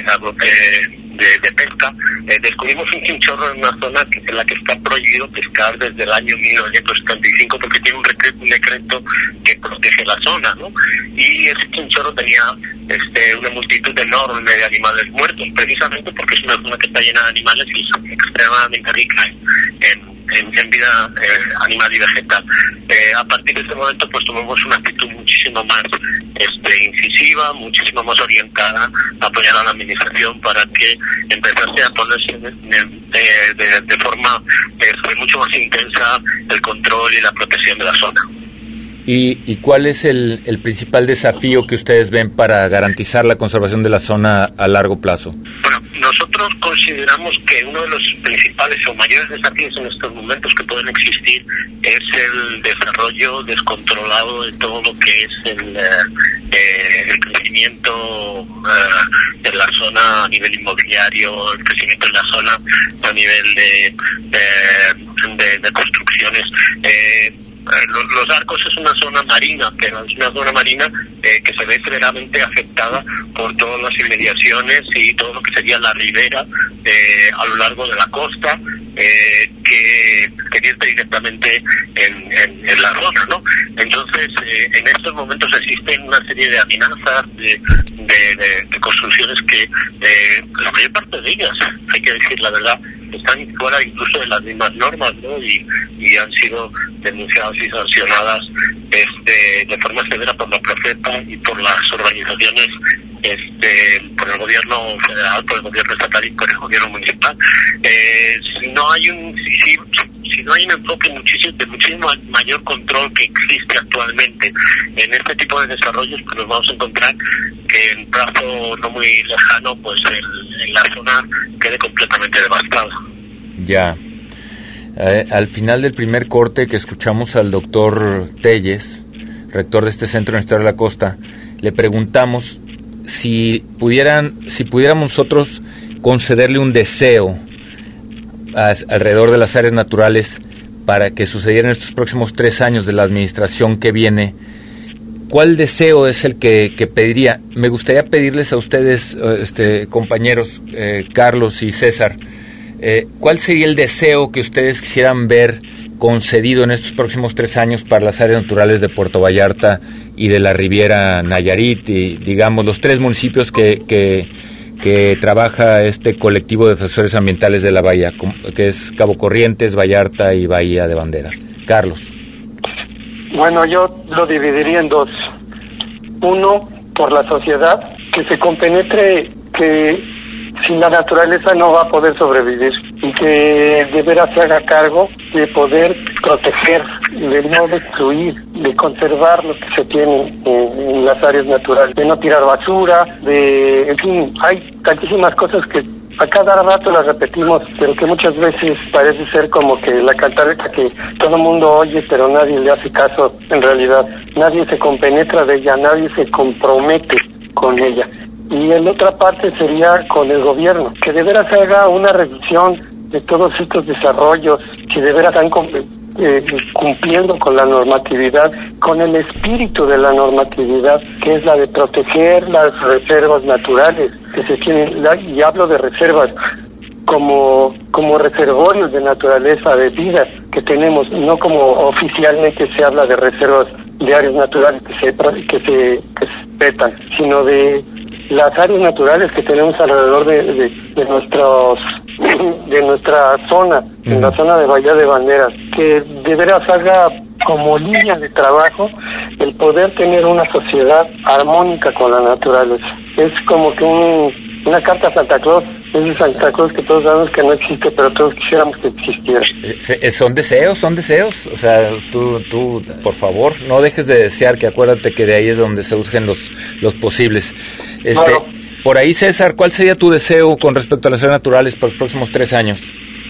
de, de pesca. Eh, descubrimos un chinchorro en una zona que, en la que está prohibido pescar desde el año mil novecientos setenta y cinco porque tiene un, recre- un decreto que protege la zona, ¿no? Y ese chinchorro tenía este, una multitud enorme de animales muertos, precisamente porque es una zona que está llena de animales y es extremadamente rica en, en En, en vida eh, animal y vegetal. Eh, a partir de ese momento pues tomamos una actitud muchísimo más este, incisiva, muchísimo más orientada a apoyar a la administración para que empezase a ponerse de, de, de, de forma eh, mucho más intensa el control y la protección de la zona. ¿Y, y cuál es el, el principal desafío que ustedes ven para garantizar la conservación de la zona a largo plazo? Bueno, nosotros consideramos que uno de los principales o mayores desafíos en estos momentos que pueden existir es el desarrollo descontrolado de todo lo que es el, eh, el crecimiento eh, de la zona a nivel inmobiliario, el crecimiento en la zona a nivel de, de, de, de construcciones. Eh, Los, los Arcos es una zona marina, pero es una zona marina eh, que se ve severamente afectada por todas las inmediaciones y todo lo que sería la ribera eh, a lo largo de la costa, eh, que, que vierte directamente en, en, en la zona, ¿no? Entonces, eh, en estos momentos existen una serie de amenazas de, de, de, de construcciones que eh, la mayor parte de ellas, hay que decir la verdad, están fuera incluso de las mismas normas, ¿no? Y, y han sido denunciadas y sancionadas este, de forma severa por la Profepa y por las organizaciones, este, por el gobierno federal, por el gobierno estatal y por el gobierno municipal. Eh, si no hay un si, si no hay un enfoque muchísimo, de muchísimo mayor control que existe actualmente en este tipo de desarrollos, pues nos vamos a encontrar que en plazo no muy lejano, pues el, en la zona quede completamente devastada. Ya. Eh, al final del primer corte que escuchamos al doctor Telles, rector de este Centro Universitario de la Costa, le preguntamos si pudieran, si pudiéramos nosotros concederle un deseo a, alrededor de las áreas naturales para que sucediera en estos próximos tres años de la administración que viene. ¿Cuál deseo es el que, que pediría? Me gustaría pedirles a ustedes, este, compañeros, eh, Carlos y César, eh, ¿cuál sería el deseo que ustedes quisieran ver concedido en estos próximos tres años para las áreas naturales de Puerto Vallarta y de la Riviera Nayarit, y digamos los tres municipios que, que, que trabaja este colectivo de defensores ambientales de la bahía, que es Cabo Corrientes, Vallarta y Bahía de Banderas? Carlos. Bueno, yo lo dividiría en dos. Uno, por la sociedad, que se compenetre que sin la naturaleza no va a poder sobrevivir y que de veras se haga cargo de poder proteger, de no destruir, de conservar lo que se tiene en, en las áreas naturales, de no tirar basura, de, en fin, hay tantísimas cosas que a cada rato las repetimos, pero que muchas veces parece ser como que la cantareta que todo el mundo oye, pero nadie le hace caso en realidad. Nadie se compenetra de ella, nadie se compromete con ella. Y en otra parte sería con el gobierno, que de veras haga una revisión de todos estos desarrollos, que de veras están eh, cumpliendo con la normatividad, con el espíritu de la normatividad, que es la de proteger las reservas naturales, que se tienen, y hablo de reservas como como reservorios de naturaleza, de vida que tenemos, no como oficialmente se habla de reservas de áreas naturales que se que se que se respetan, sino de las áreas naturales que tenemos alrededor de, de, de nuestros de nuestra zona, uh-huh. en la zona de Bahía de Banderas, que de veras haga como línea de trabajo el poder tener una sociedad armónica con la naturaleza. Es como que un, una carta a Santa Claus, es Santa Claus que todos sabemos que no existe, pero todos quisiéramos que existiera. Eh, son deseos, son deseos, o sea, tú, tú, por favor, no dejes de desear, que acuérdate que de ahí es donde surgen los, los posibles. Este, claro. Por ahí, César, ¿cuál sería tu deseo con respecto a las áreas naturales para los próximos tres años?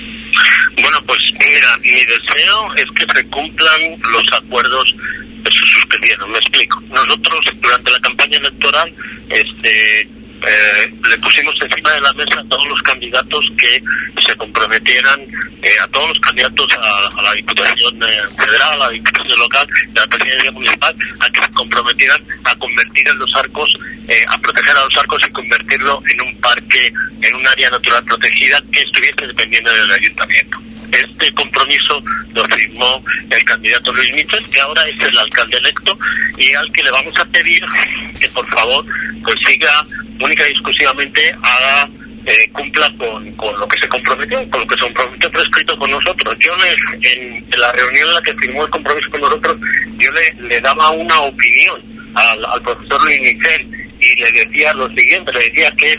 Bueno, pues mira, mi deseo es que se cumplan los acuerdos que se suscribieron. Me explico. Nosotros durante la campaña electoral, este, eh, le pusimos encima de la mesa a todos los candidatos que se comprometieran, eh, a todos los candidatos a, a la Diputación eh, Federal, a la Diputación Local, a la Presidencia Municipal, a que se comprometieran a convertir en los arcos, eh, a proteger a los arcos y convertirlo en un parque, en un área natural protegida que estuviese dependiendo del ayuntamiento. Este compromiso lo firmó el candidato Luis Michel, que ahora es el alcalde electo, y al que le vamos a pedir que por favor pues siga única y exclusivamente haga eh, cumpla con, con lo que se comprometió, con lo que se comprometió por escrito con nosotros. Yo le, en la reunión en la que firmó el compromiso con nosotros, yo le, le daba una opinión al, al profesor Luis Michel, y le decía lo siguiente, le decía que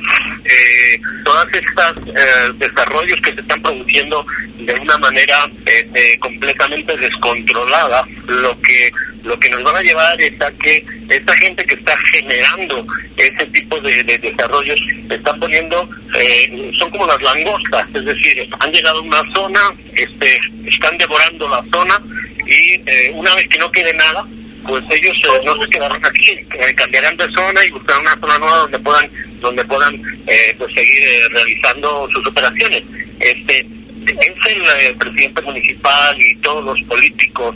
eh, todas estas eh, desarrollos que se están produciendo de una manera eh, eh, completamente descontrolada, lo que lo que nos van a llevar es a que esta gente que está generando ese tipo de, de desarrollos está poniendo, eh, son como las langostas, es decir, han llegado a una zona, este, están devorando la zona y eh, una vez que no quede nada, pues ellos eh, no se quedarán aquí, eh, cambiarán de zona y buscarán una zona nueva donde puedan donde puedan eh, pues seguir eh, realizando sus operaciones. Este es el eh, presidente municipal y todos los políticos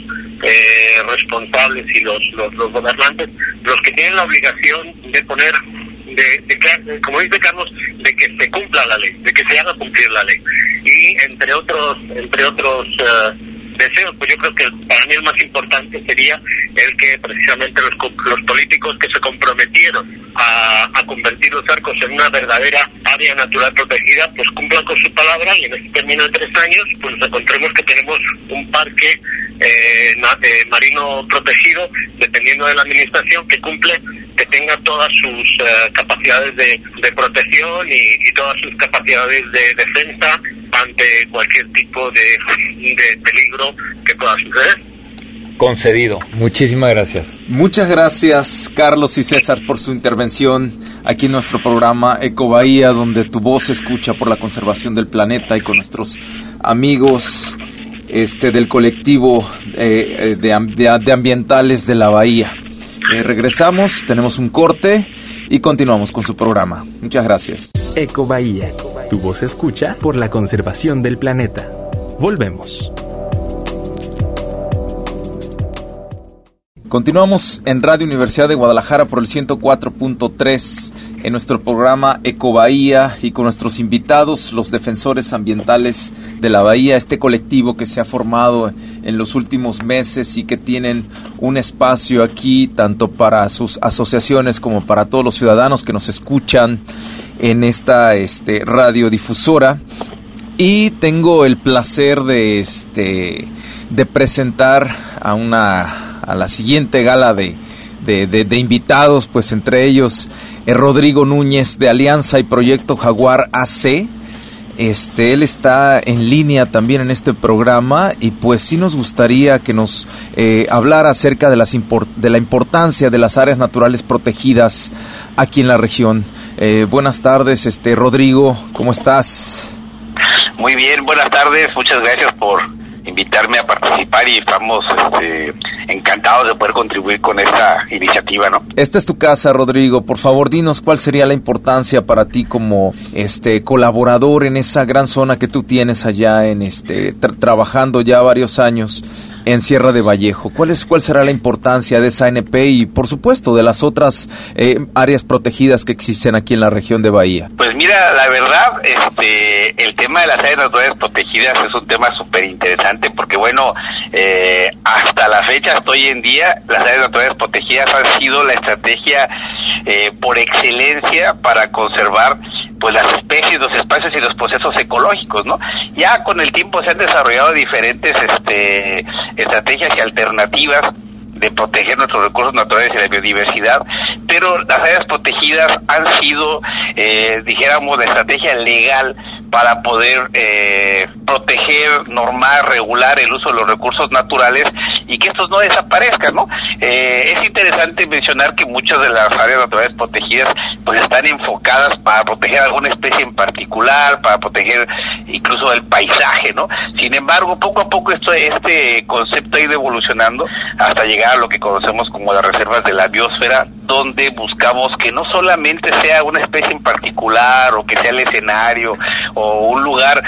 eh, responsables y los, los los gobernantes los que tienen la obligación de poner de, de como dice Carlos, de que se cumpla la ley, de que se haga cumplir la ley, y entre otros entre otros uh, deseos, pues yo creo que para mí el más importante sería el que precisamente los, los políticos que se comprometieron a, a convertir los arcos en una verdadera área natural protegida, pues cumplan con su palabra, y en este término de tres años pues nos encontremos que tenemos un parque eh, eh, marino protegido, dependiendo de la administración que cumple, que tenga todas sus uh, capacidades de, de protección y, y todas sus capacidades de defensa ante cualquier tipo de, de peligro que pueda suceder. Concedido. Muchísimas gracias. Muchas gracias, Carlos y César, por su intervención aquí en nuestro programa Eco Bahía, donde tu voz se escucha por la conservación del planeta, y con nuestros amigos este del colectivo eh, de, de, de ambientales de la Bahía. Eh, regresamos, tenemos un corte y continuamos con su programa. Muchas gracias. Eco Bahía, tu voz se escucha por la conservación del planeta. Volvemos. Continuamos en Radio Universidad de Guadalajara por el ciento cuatro punto tres en nuestro programa Eco Bahía, y con nuestros invitados, los defensores ambientales de la Bahía, este colectivo que se ha formado en los últimos meses y que tienen un espacio aquí tanto para sus asociaciones como para todos los ciudadanos que nos escuchan en esta este, radiodifusora. Y tengo el placer de, este, de presentar a una a la siguiente gala de, de, de, de invitados, pues entre ellos eh, Rodrigo Núñez de Alianza y Proyecto Jaguar A C. Este, él está en línea también en este programa y pues sí nos gustaría que nos eh, hablara acerca de, las import- de la importancia de las áreas naturales protegidas aquí en la región. Eh, buenas tardes, este Rodrigo, ¿cómo estás? Muy bien, buenas tardes, muchas gracias por invitarme a participar y estamos este, encantados de poder contribuir con esta iniciativa, ¿no? Esta es tu casa, Rodrigo. Por favor, dinos cuál sería la importancia para ti como este colaborador en esa gran zona que tú tienes allá en este tra- trabajando ya varios años en Sierra de Vallejo. ¿Cuál es cuál será la importancia de esa A N P y, por supuesto, de las otras eh, áreas protegidas que existen aquí en la región de Bahía? Pues mira, la verdad, este, el tema de las áreas naturales protegidas es un tema súper interesante porque, bueno, eh, hasta la fecha, hasta hoy en día, las áreas naturales protegidas han sido la estrategia eh, por excelencia para conservar pues las especies, los espacios y los procesos ecológicos, ¿no? Ya con el tiempo se han desarrollado diferentes este, estrategias y alternativas de proteger nuestros recursos naturales y la biodiversidad, pero las áreas protegidas han sido, eh, dijéramos, la estrategia legal para poder eh, proteger, normar, regular el uso de los recursos naturales y que estos no desaparezcan, ¿no? Eh, es interesante mencionar que muchas de las áreas naturales protegidas pues están enfocadas para proteger alguna especie en particular, para proteger incluso el paisaje, ¿no? Sin embargo, poco a poco esto, este concepto ha ido evolucionando hasta llegar a lo que conocemos como las reservas de la biosfera, donde buscamos que no solamente sea una especie en particular o que sea el escenario o un lugar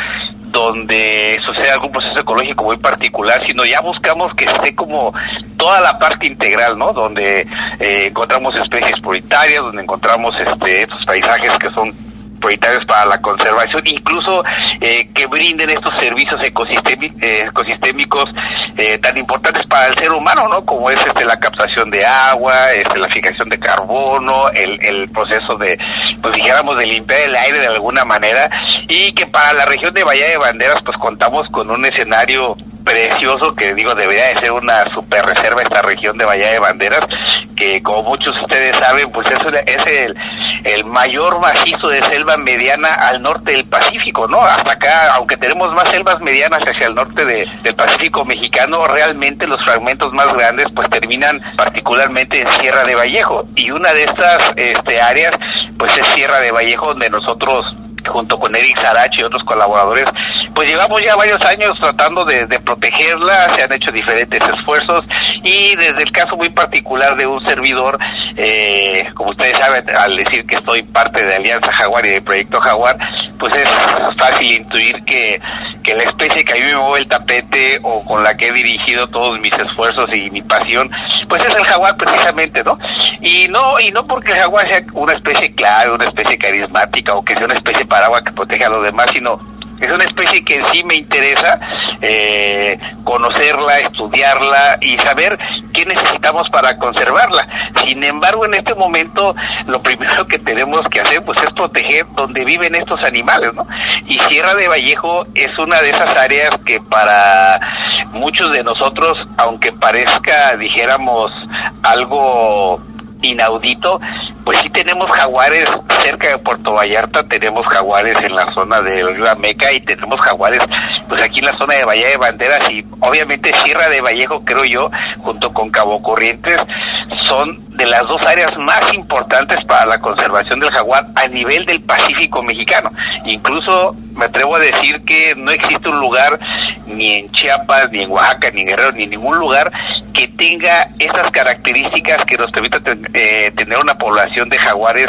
donde sucede algún proceso ecológico muy particular, sino ya buscamos que esté como toda la parte integral, ¿no? Donde eh, encontramos especies prioritarias, donde encontramos este estos paisajes que son prioritarios para la conservación, incluso eh, que brinden estos servicios ecosistémicos, eh, ecosistémicos eh, tan importantes para el ser humano, ¿no? Como es este la captación de agua, este la fijación de carbono, el, el proceso de, pues dijéramos, de limpiar el aire de alguna manera, y que para la región de Bahía de Banderas pues contamos con un escenario precioso que digo debería de ser una super reserva esta región de Bahía de Banderas, que como muchos de ustedes saben pues es, una, es el, el mayor macizo de selva mediana al norte del Pacífico, ¿no? Hasta acá, aunque tenemos más selvas medianas hacia el norte de, del Pacífico mexicano, realmente los fragmentos más grandes pues terminan particularmente en Sierra de Vallejo, y una de estas este, áreas pues es Sierra de Vallejo, donde nosotros junto con Eric Saracho y otros colaboradores, pues llevamos ya varios años tratando de, de protegerla, se han hecho diferentes esfuerzos, y desde el caso muy particular de un servidor, eh, como ustedes saben, al decir que estoy parte de Alianza Jaguar y de Proyecto Jaguar, pues es fácil intuir que, que la especie que a mí me mueve el tapete o con la que he dirigido todos mis esfuerzos y mi pasión, pues es el jaguar precisamente, ¿no? Y no y no porque el jaguar sea una especie clave, una especie carismática o que sea una especie paraguas que protege a los demás, sino es una especie que en sí me interesa eh, conocerla, estudiarla y saber qué necesitamos para conservarla. Sin embargo, en este momento lo primero que tenemos que hacer pues es proteger donde viven estos animales, ¿no? Y Sierra de Vallejo es una de esas áreas que para muchos de nosotros, aunque parezca, dijéramos, algo inaudito, pues sí tenemos jaguares cerca de Puerto Vallarta, tenemos jaguares en la zona del río Ameca y tenemos jaguares pues aquí en la zona de Bahía de Banderas, y obviamente Sierra de Vallejo, creo yo, junto con Cabo Corrientes, son de las dos áreas más importantes para la conservación del jaguar a nivel del Pacífico mexicano. Incluso me atrevo a decir que no existe un lugar ni en Chiapas, ni en Oaxaca, ni en Guerrero, ni en ningún lugar que tenga esas características que nos permitan ten, eh, tener una población de jaguares,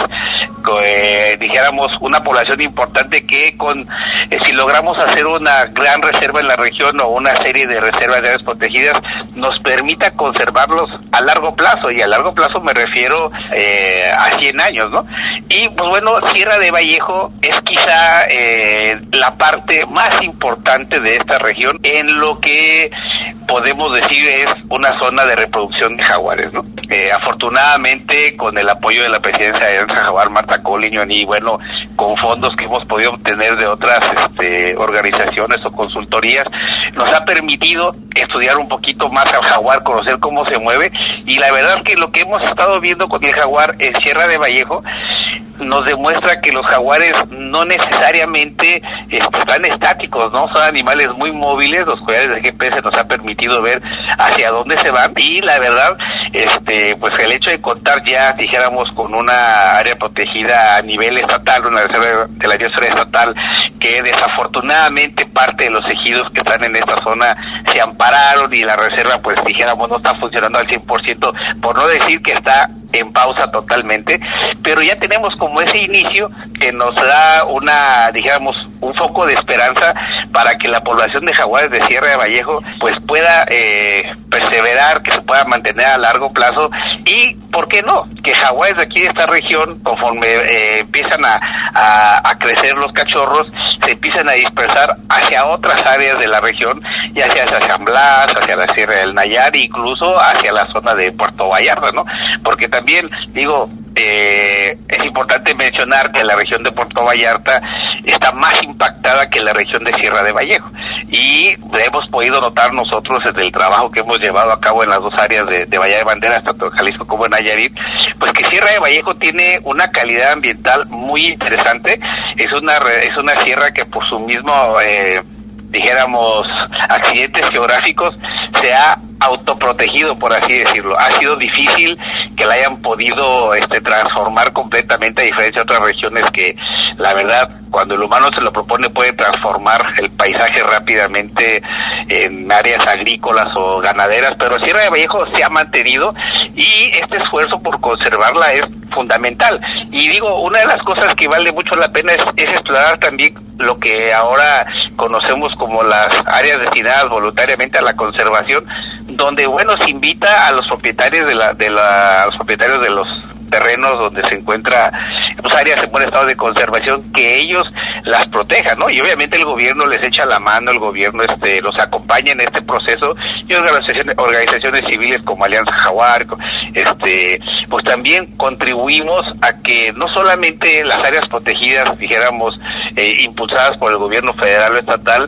eh, dijéramos, una población importante que con eh, si logramos hacer una gran reserva en la región o una serie de reservas de áreas protegidas, nos permita conservarlos a largo plazo, y a largo plazo me refiero eh, a cien años, ¿no? Y pues bueno, Sierra de Vallejo es quizá eh, la parte más importante de esta región en lo que podemos decir es una zona de reproducción de jaguares, ¿no? Eh, afortunadamente, con el apoyo de la presidencia de Alianza Jaguar, Marta Colliñón, y bueno, con fondos que hemos podido obtener de otras este, organizaciones o consultorías, nos ha permitido estudiar un poquito más al jaguar, conocer cómo se mueve, y la verdad es que lo que hemos estado viendo con el jaguar en Sierra de Vallejo nos demuestra que los jaguares no necesariamente este, están estáticos, ¿no? Son animales muy móviles. Los collares de G P S nos ha permitido ver hacia dónde se van, y la verdad, este, pues el hecho de contar ya, dijéramos, con una área protegida a nivel estatal, una reserva de la biosfera estatal, que desafortunadamente parte de los ejidos que están en esta zona se ampararon, y la reserva, pues dijéramos, no está funcionando al cien por ciento, por no decir que está en pausa totalmente, pero ya tenemos como ese inicio que nos da una, digamos, un foco de esperanza para que la población de jaguares de Sierra de Vallejo pues pueda eh, perseverar, que se pueda mantener a largo plazo, y ¿por qué no? Que jaguares de aquí de esta región, conforme eh, empiezan a, a, a crecer los cachorros, se empiezan a dispersar hacia otras áreas de la región, ya sea hacia San Blas, hacia la Sierra del Nayar, incluso hacia la zona de Puerto Vallarta, ¿no? Porque también, digo, eh, es importante mencionar que la región de Puerto Vallarta está más impactada que la región de Sierra de Vallejo, y hemos podido notar nosotros desde el trabajo que hemos llevado a cabo en las dos áreas de, de Bahía de Banderas, tanto en Jalisco como en Nayarit, pues que Sierra de Vallejo tiene una calidad ambiental muy interesante. Es una es una sierra que por su mismo eh, dijéramos accidentes geográficos se ha autoprotegido, por así decirlo. Ha sido difícil que la hayan podido este transformar completamente, a diferencia de otras regiones que la verdad, cuando el humano se lo propone, puede transformar el paisaje rápidamente en áreas agrícolas o ganaderas, pero Sierra de Vallejo se ha mantenido, y este esfuerzo por conservarla es fundamental. Y digo, una de las cosas que vale mucho la pena es, es explorar también lo que ahora conocemos como las áreas destinadas voluntariamente a la conservación, donde bueno se invita a los propietarios de la de la a los propietarios de los terrenos donde se encuentra pues, áreas en buen estado de conservación, que ellos las protejan, ¿no? Y obviamente el gobierno les echa la mano, el gobierno este los acompaña en este proceso, y organizaciones, organizaciones civiles como Alianza Jaguar, este pues también contribuimos a que no solamente las áreas protegidas, dijéramos, eh, impulsadas por el gobierno federal o estatal,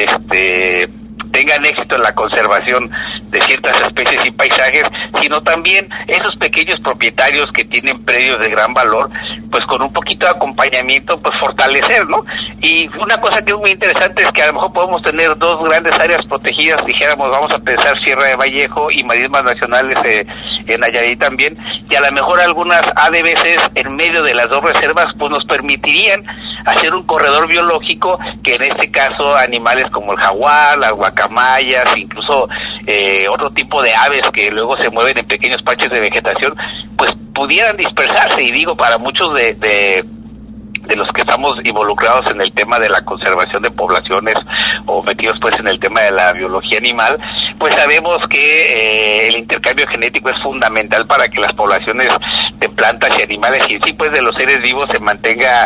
este tengan éxito en la conservación de ciertas especies y paisajes, sino también esos pequeños propietarios que tienen predios de gran valor, pues con un poquito de acompañamiento, pues fortalecer, ¿no? Y una cosa que es muy interesante es que a lo mejor podemos tener dos grandes áreas protegidas, dijéramos, vamos a pensar Sierra de Vallejo y marismas nacionales eh, en Nayarit también, y a lo mejor algunas A D B Cs en medio de las dos reservas, pues nos permitirían hacer un corredor biológico que en este caso animales como el jaguar, las guacamayas, incluso eh, otro tipo de aves que luego se mueven en pequeños parches de vegetación, pues pudieran dispersarse. Y digo, para muchos de, de de los que estamos involucrados en el tema de la conservación de poblaciones o metidos pues en el tema de la biología animal, pues sabemos que eh, el intercambio genético es fundamental para que las poblaciones de plantas y animales y sí pues de los seres vivos se mantenga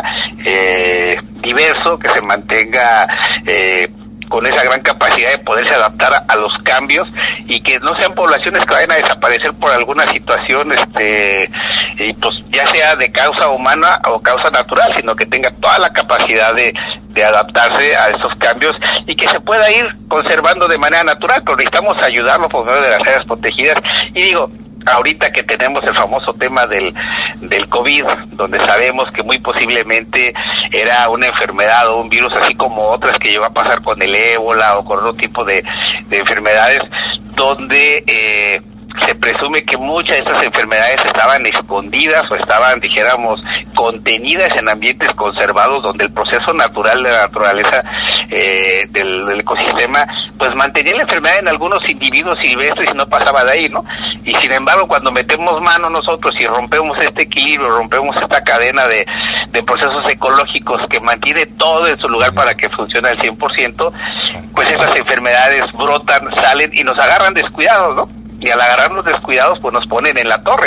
eh, diverso, que se mantenga eh, con esa gran capacidad de poderse adaptar a, a los cambios, y que no sean poblaciones que vayan a desaparecer por alguna situación, este y pues ya sea de causa humana o causa natural, sino que tenga toda la capacidad de, de adaptarse a esos cambios y que se pueda ir conservando de manera natural, pero necesitamos ayudarlo por medio de las áreas protegidas. Y digo, ahorita que tenemos el famoso tema del del COVID, donde sabemos que muy posiblemente era una enfermedad o un virus, así como otras que llegó a pasar con el ébola o con otro tipo de, de enfermedades, donde eh, se presume que muchas de estas enfermedades estaban escondidas o estaban, dijéramos, contenidas en ambientes conservados, donde el proceso natural de la naturaleza eh, del, del ecosistema pues mantenía la enfermedad en algunos individuos silvestres y no pasaba de ahí, ¿no? Y sin embargo, cuando metemos mano nosotros y rompemos este equilibrio, rompemos esta cadena de, de procesos ecológicos que mantiene todo en su lugar para que funcione al cien por ciento, pues esas enfermedades brotan, salen y nos agarran descuidados, ¿no? Y al agarrarnos descuidados, pues nos ponen en la torre.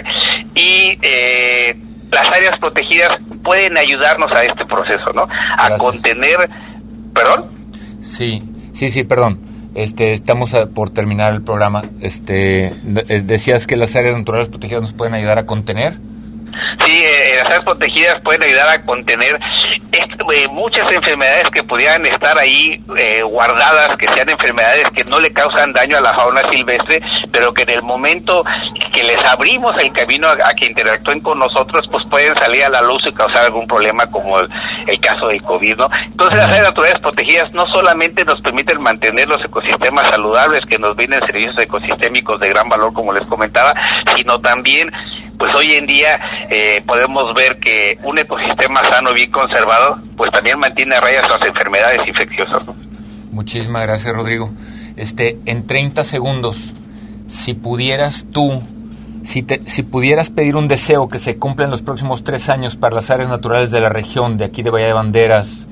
Y eh, las áreas protegidas pueden ayudarnos a este proceso, ¿no? A Gracias. contener... ¿Perdón? Sí, sí, sí, perdón. Este, estamos a, por terminar el programa. Este, de, decías que las áreas naturales protegidas nos pueden ayudar a contener. Sí, eh, las áreas protegidas pueden ayudar a contener eh, muchas enfermedades que pudieran estar ahí eh, guardadas, que sean enfermedades que no le causan daño a la fauna silvestre, pero que en el momento que les abrimos el camino a, a que interactúen con nosotros, pues pueden salir a la luz y causar algún problema, como el, el caso del COVID, ¿no? Entonces, las áreas naturales protegidas no solamente nos permiten mantener los ecosistemas saludables, que nos brindan servicios ecosistémicos de gran valor, como les comentaba, sino también, pues hoy en día eh, podemos ver que un ecosistema sano, bien conservado, pues también mantiene a raya las enfermedades infecciosas, ¿no? Muchísimas gracias, Rodrigo. Este, en treinta segundos, si pudieras tú, si, te, si pudieras pedir un deseo que se cumpla en los próximos tres años para las áreas naturales de la región, de aquí de Bahía de Banderas,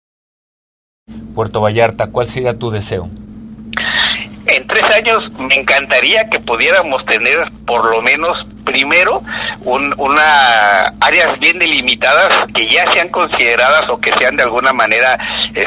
Puerto Vallarta, ¿cuál sería tu deseo? En tres años me encantaría que pudiéramos tener por lo menos primero un, una áreas bien delimitadas que ya sean consideradas o que sean de alguna manera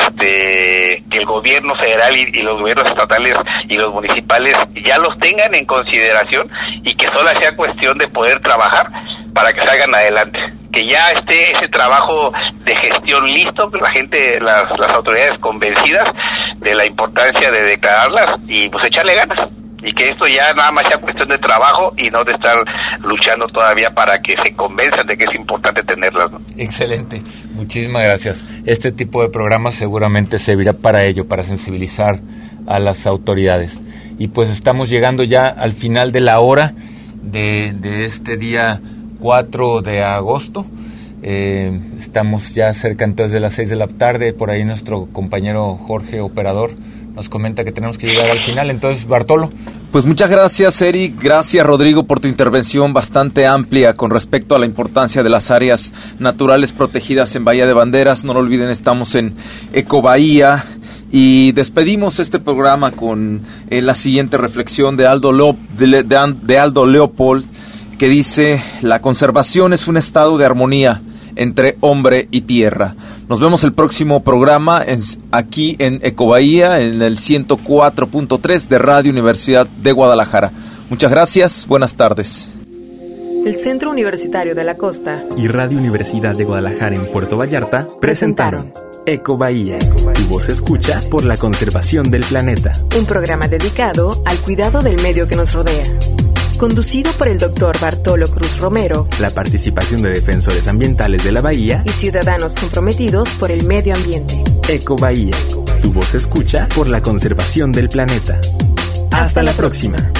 este que el gobierno federal y, y los gobiernos estatales y los municipales ya los tengan en consideración, y que solo sea cuestión de poder trabajar para que salgan adelante, que ya esté ese trabajo de gestión listo, que la gente, las, las autoridades convencidas de la importancia de declararlas y pues echarle ganas, y que esto ya nada más sea cuestión de trabajo y no de estar luchando todavía para que se convenzan de que es importante tenerlas, ¿no? Excelente, muchísimas gracias. Este tipo de programas seguramente servirá para ello, para sensibilizar a las autoridades. Y pues estamos llegando ya al final de la hora de, de este día cuatro de agosto. Eh, estamos ya cerca entonces de las seis de la tarde. Por ahí nuestro compañero Jorge, operador, nos comenta que tenemos que llegar al final. Entonces, Bartolo. Pues muchas gracias, Eric. Gracias, Rodrigo, por tu intervención bastante amplia con respecto a la importancia de las áreas naturales protegidas en Bahía de Banderas. No lo olviden, estamos en Ecobahía. Y despedimos este programa con eh, la siguiente reflexión de Aldo, Leop- de, de, de Aldo Leopold, que dice: la conservación es un estado de armonía entre hombre y tierra. Nos vemos el próximo programa en, aquí en Ecobahía, en el ciento cuatro punto tres de Radio Universidad de Guadalajara. Muchas gracias, buenas tardes. El Centro Universitario de la Costa y Radio Universidad de Guadalajara en Puerto Vallarta presentaron Ecobahía, tu voz escucha por la conservación del planeta. Un programa dedicado al cuidado del medio que nos rodea. Conducido por el doctor Bartolo Cruz Romero. La participación de defensores ambientales de la Bahía y ciudadanos comprometidos por el medio ambiente. Ecobahía, tu voz escucha por la conservación del planeta. Hasta, Hasta la próxima. próxima.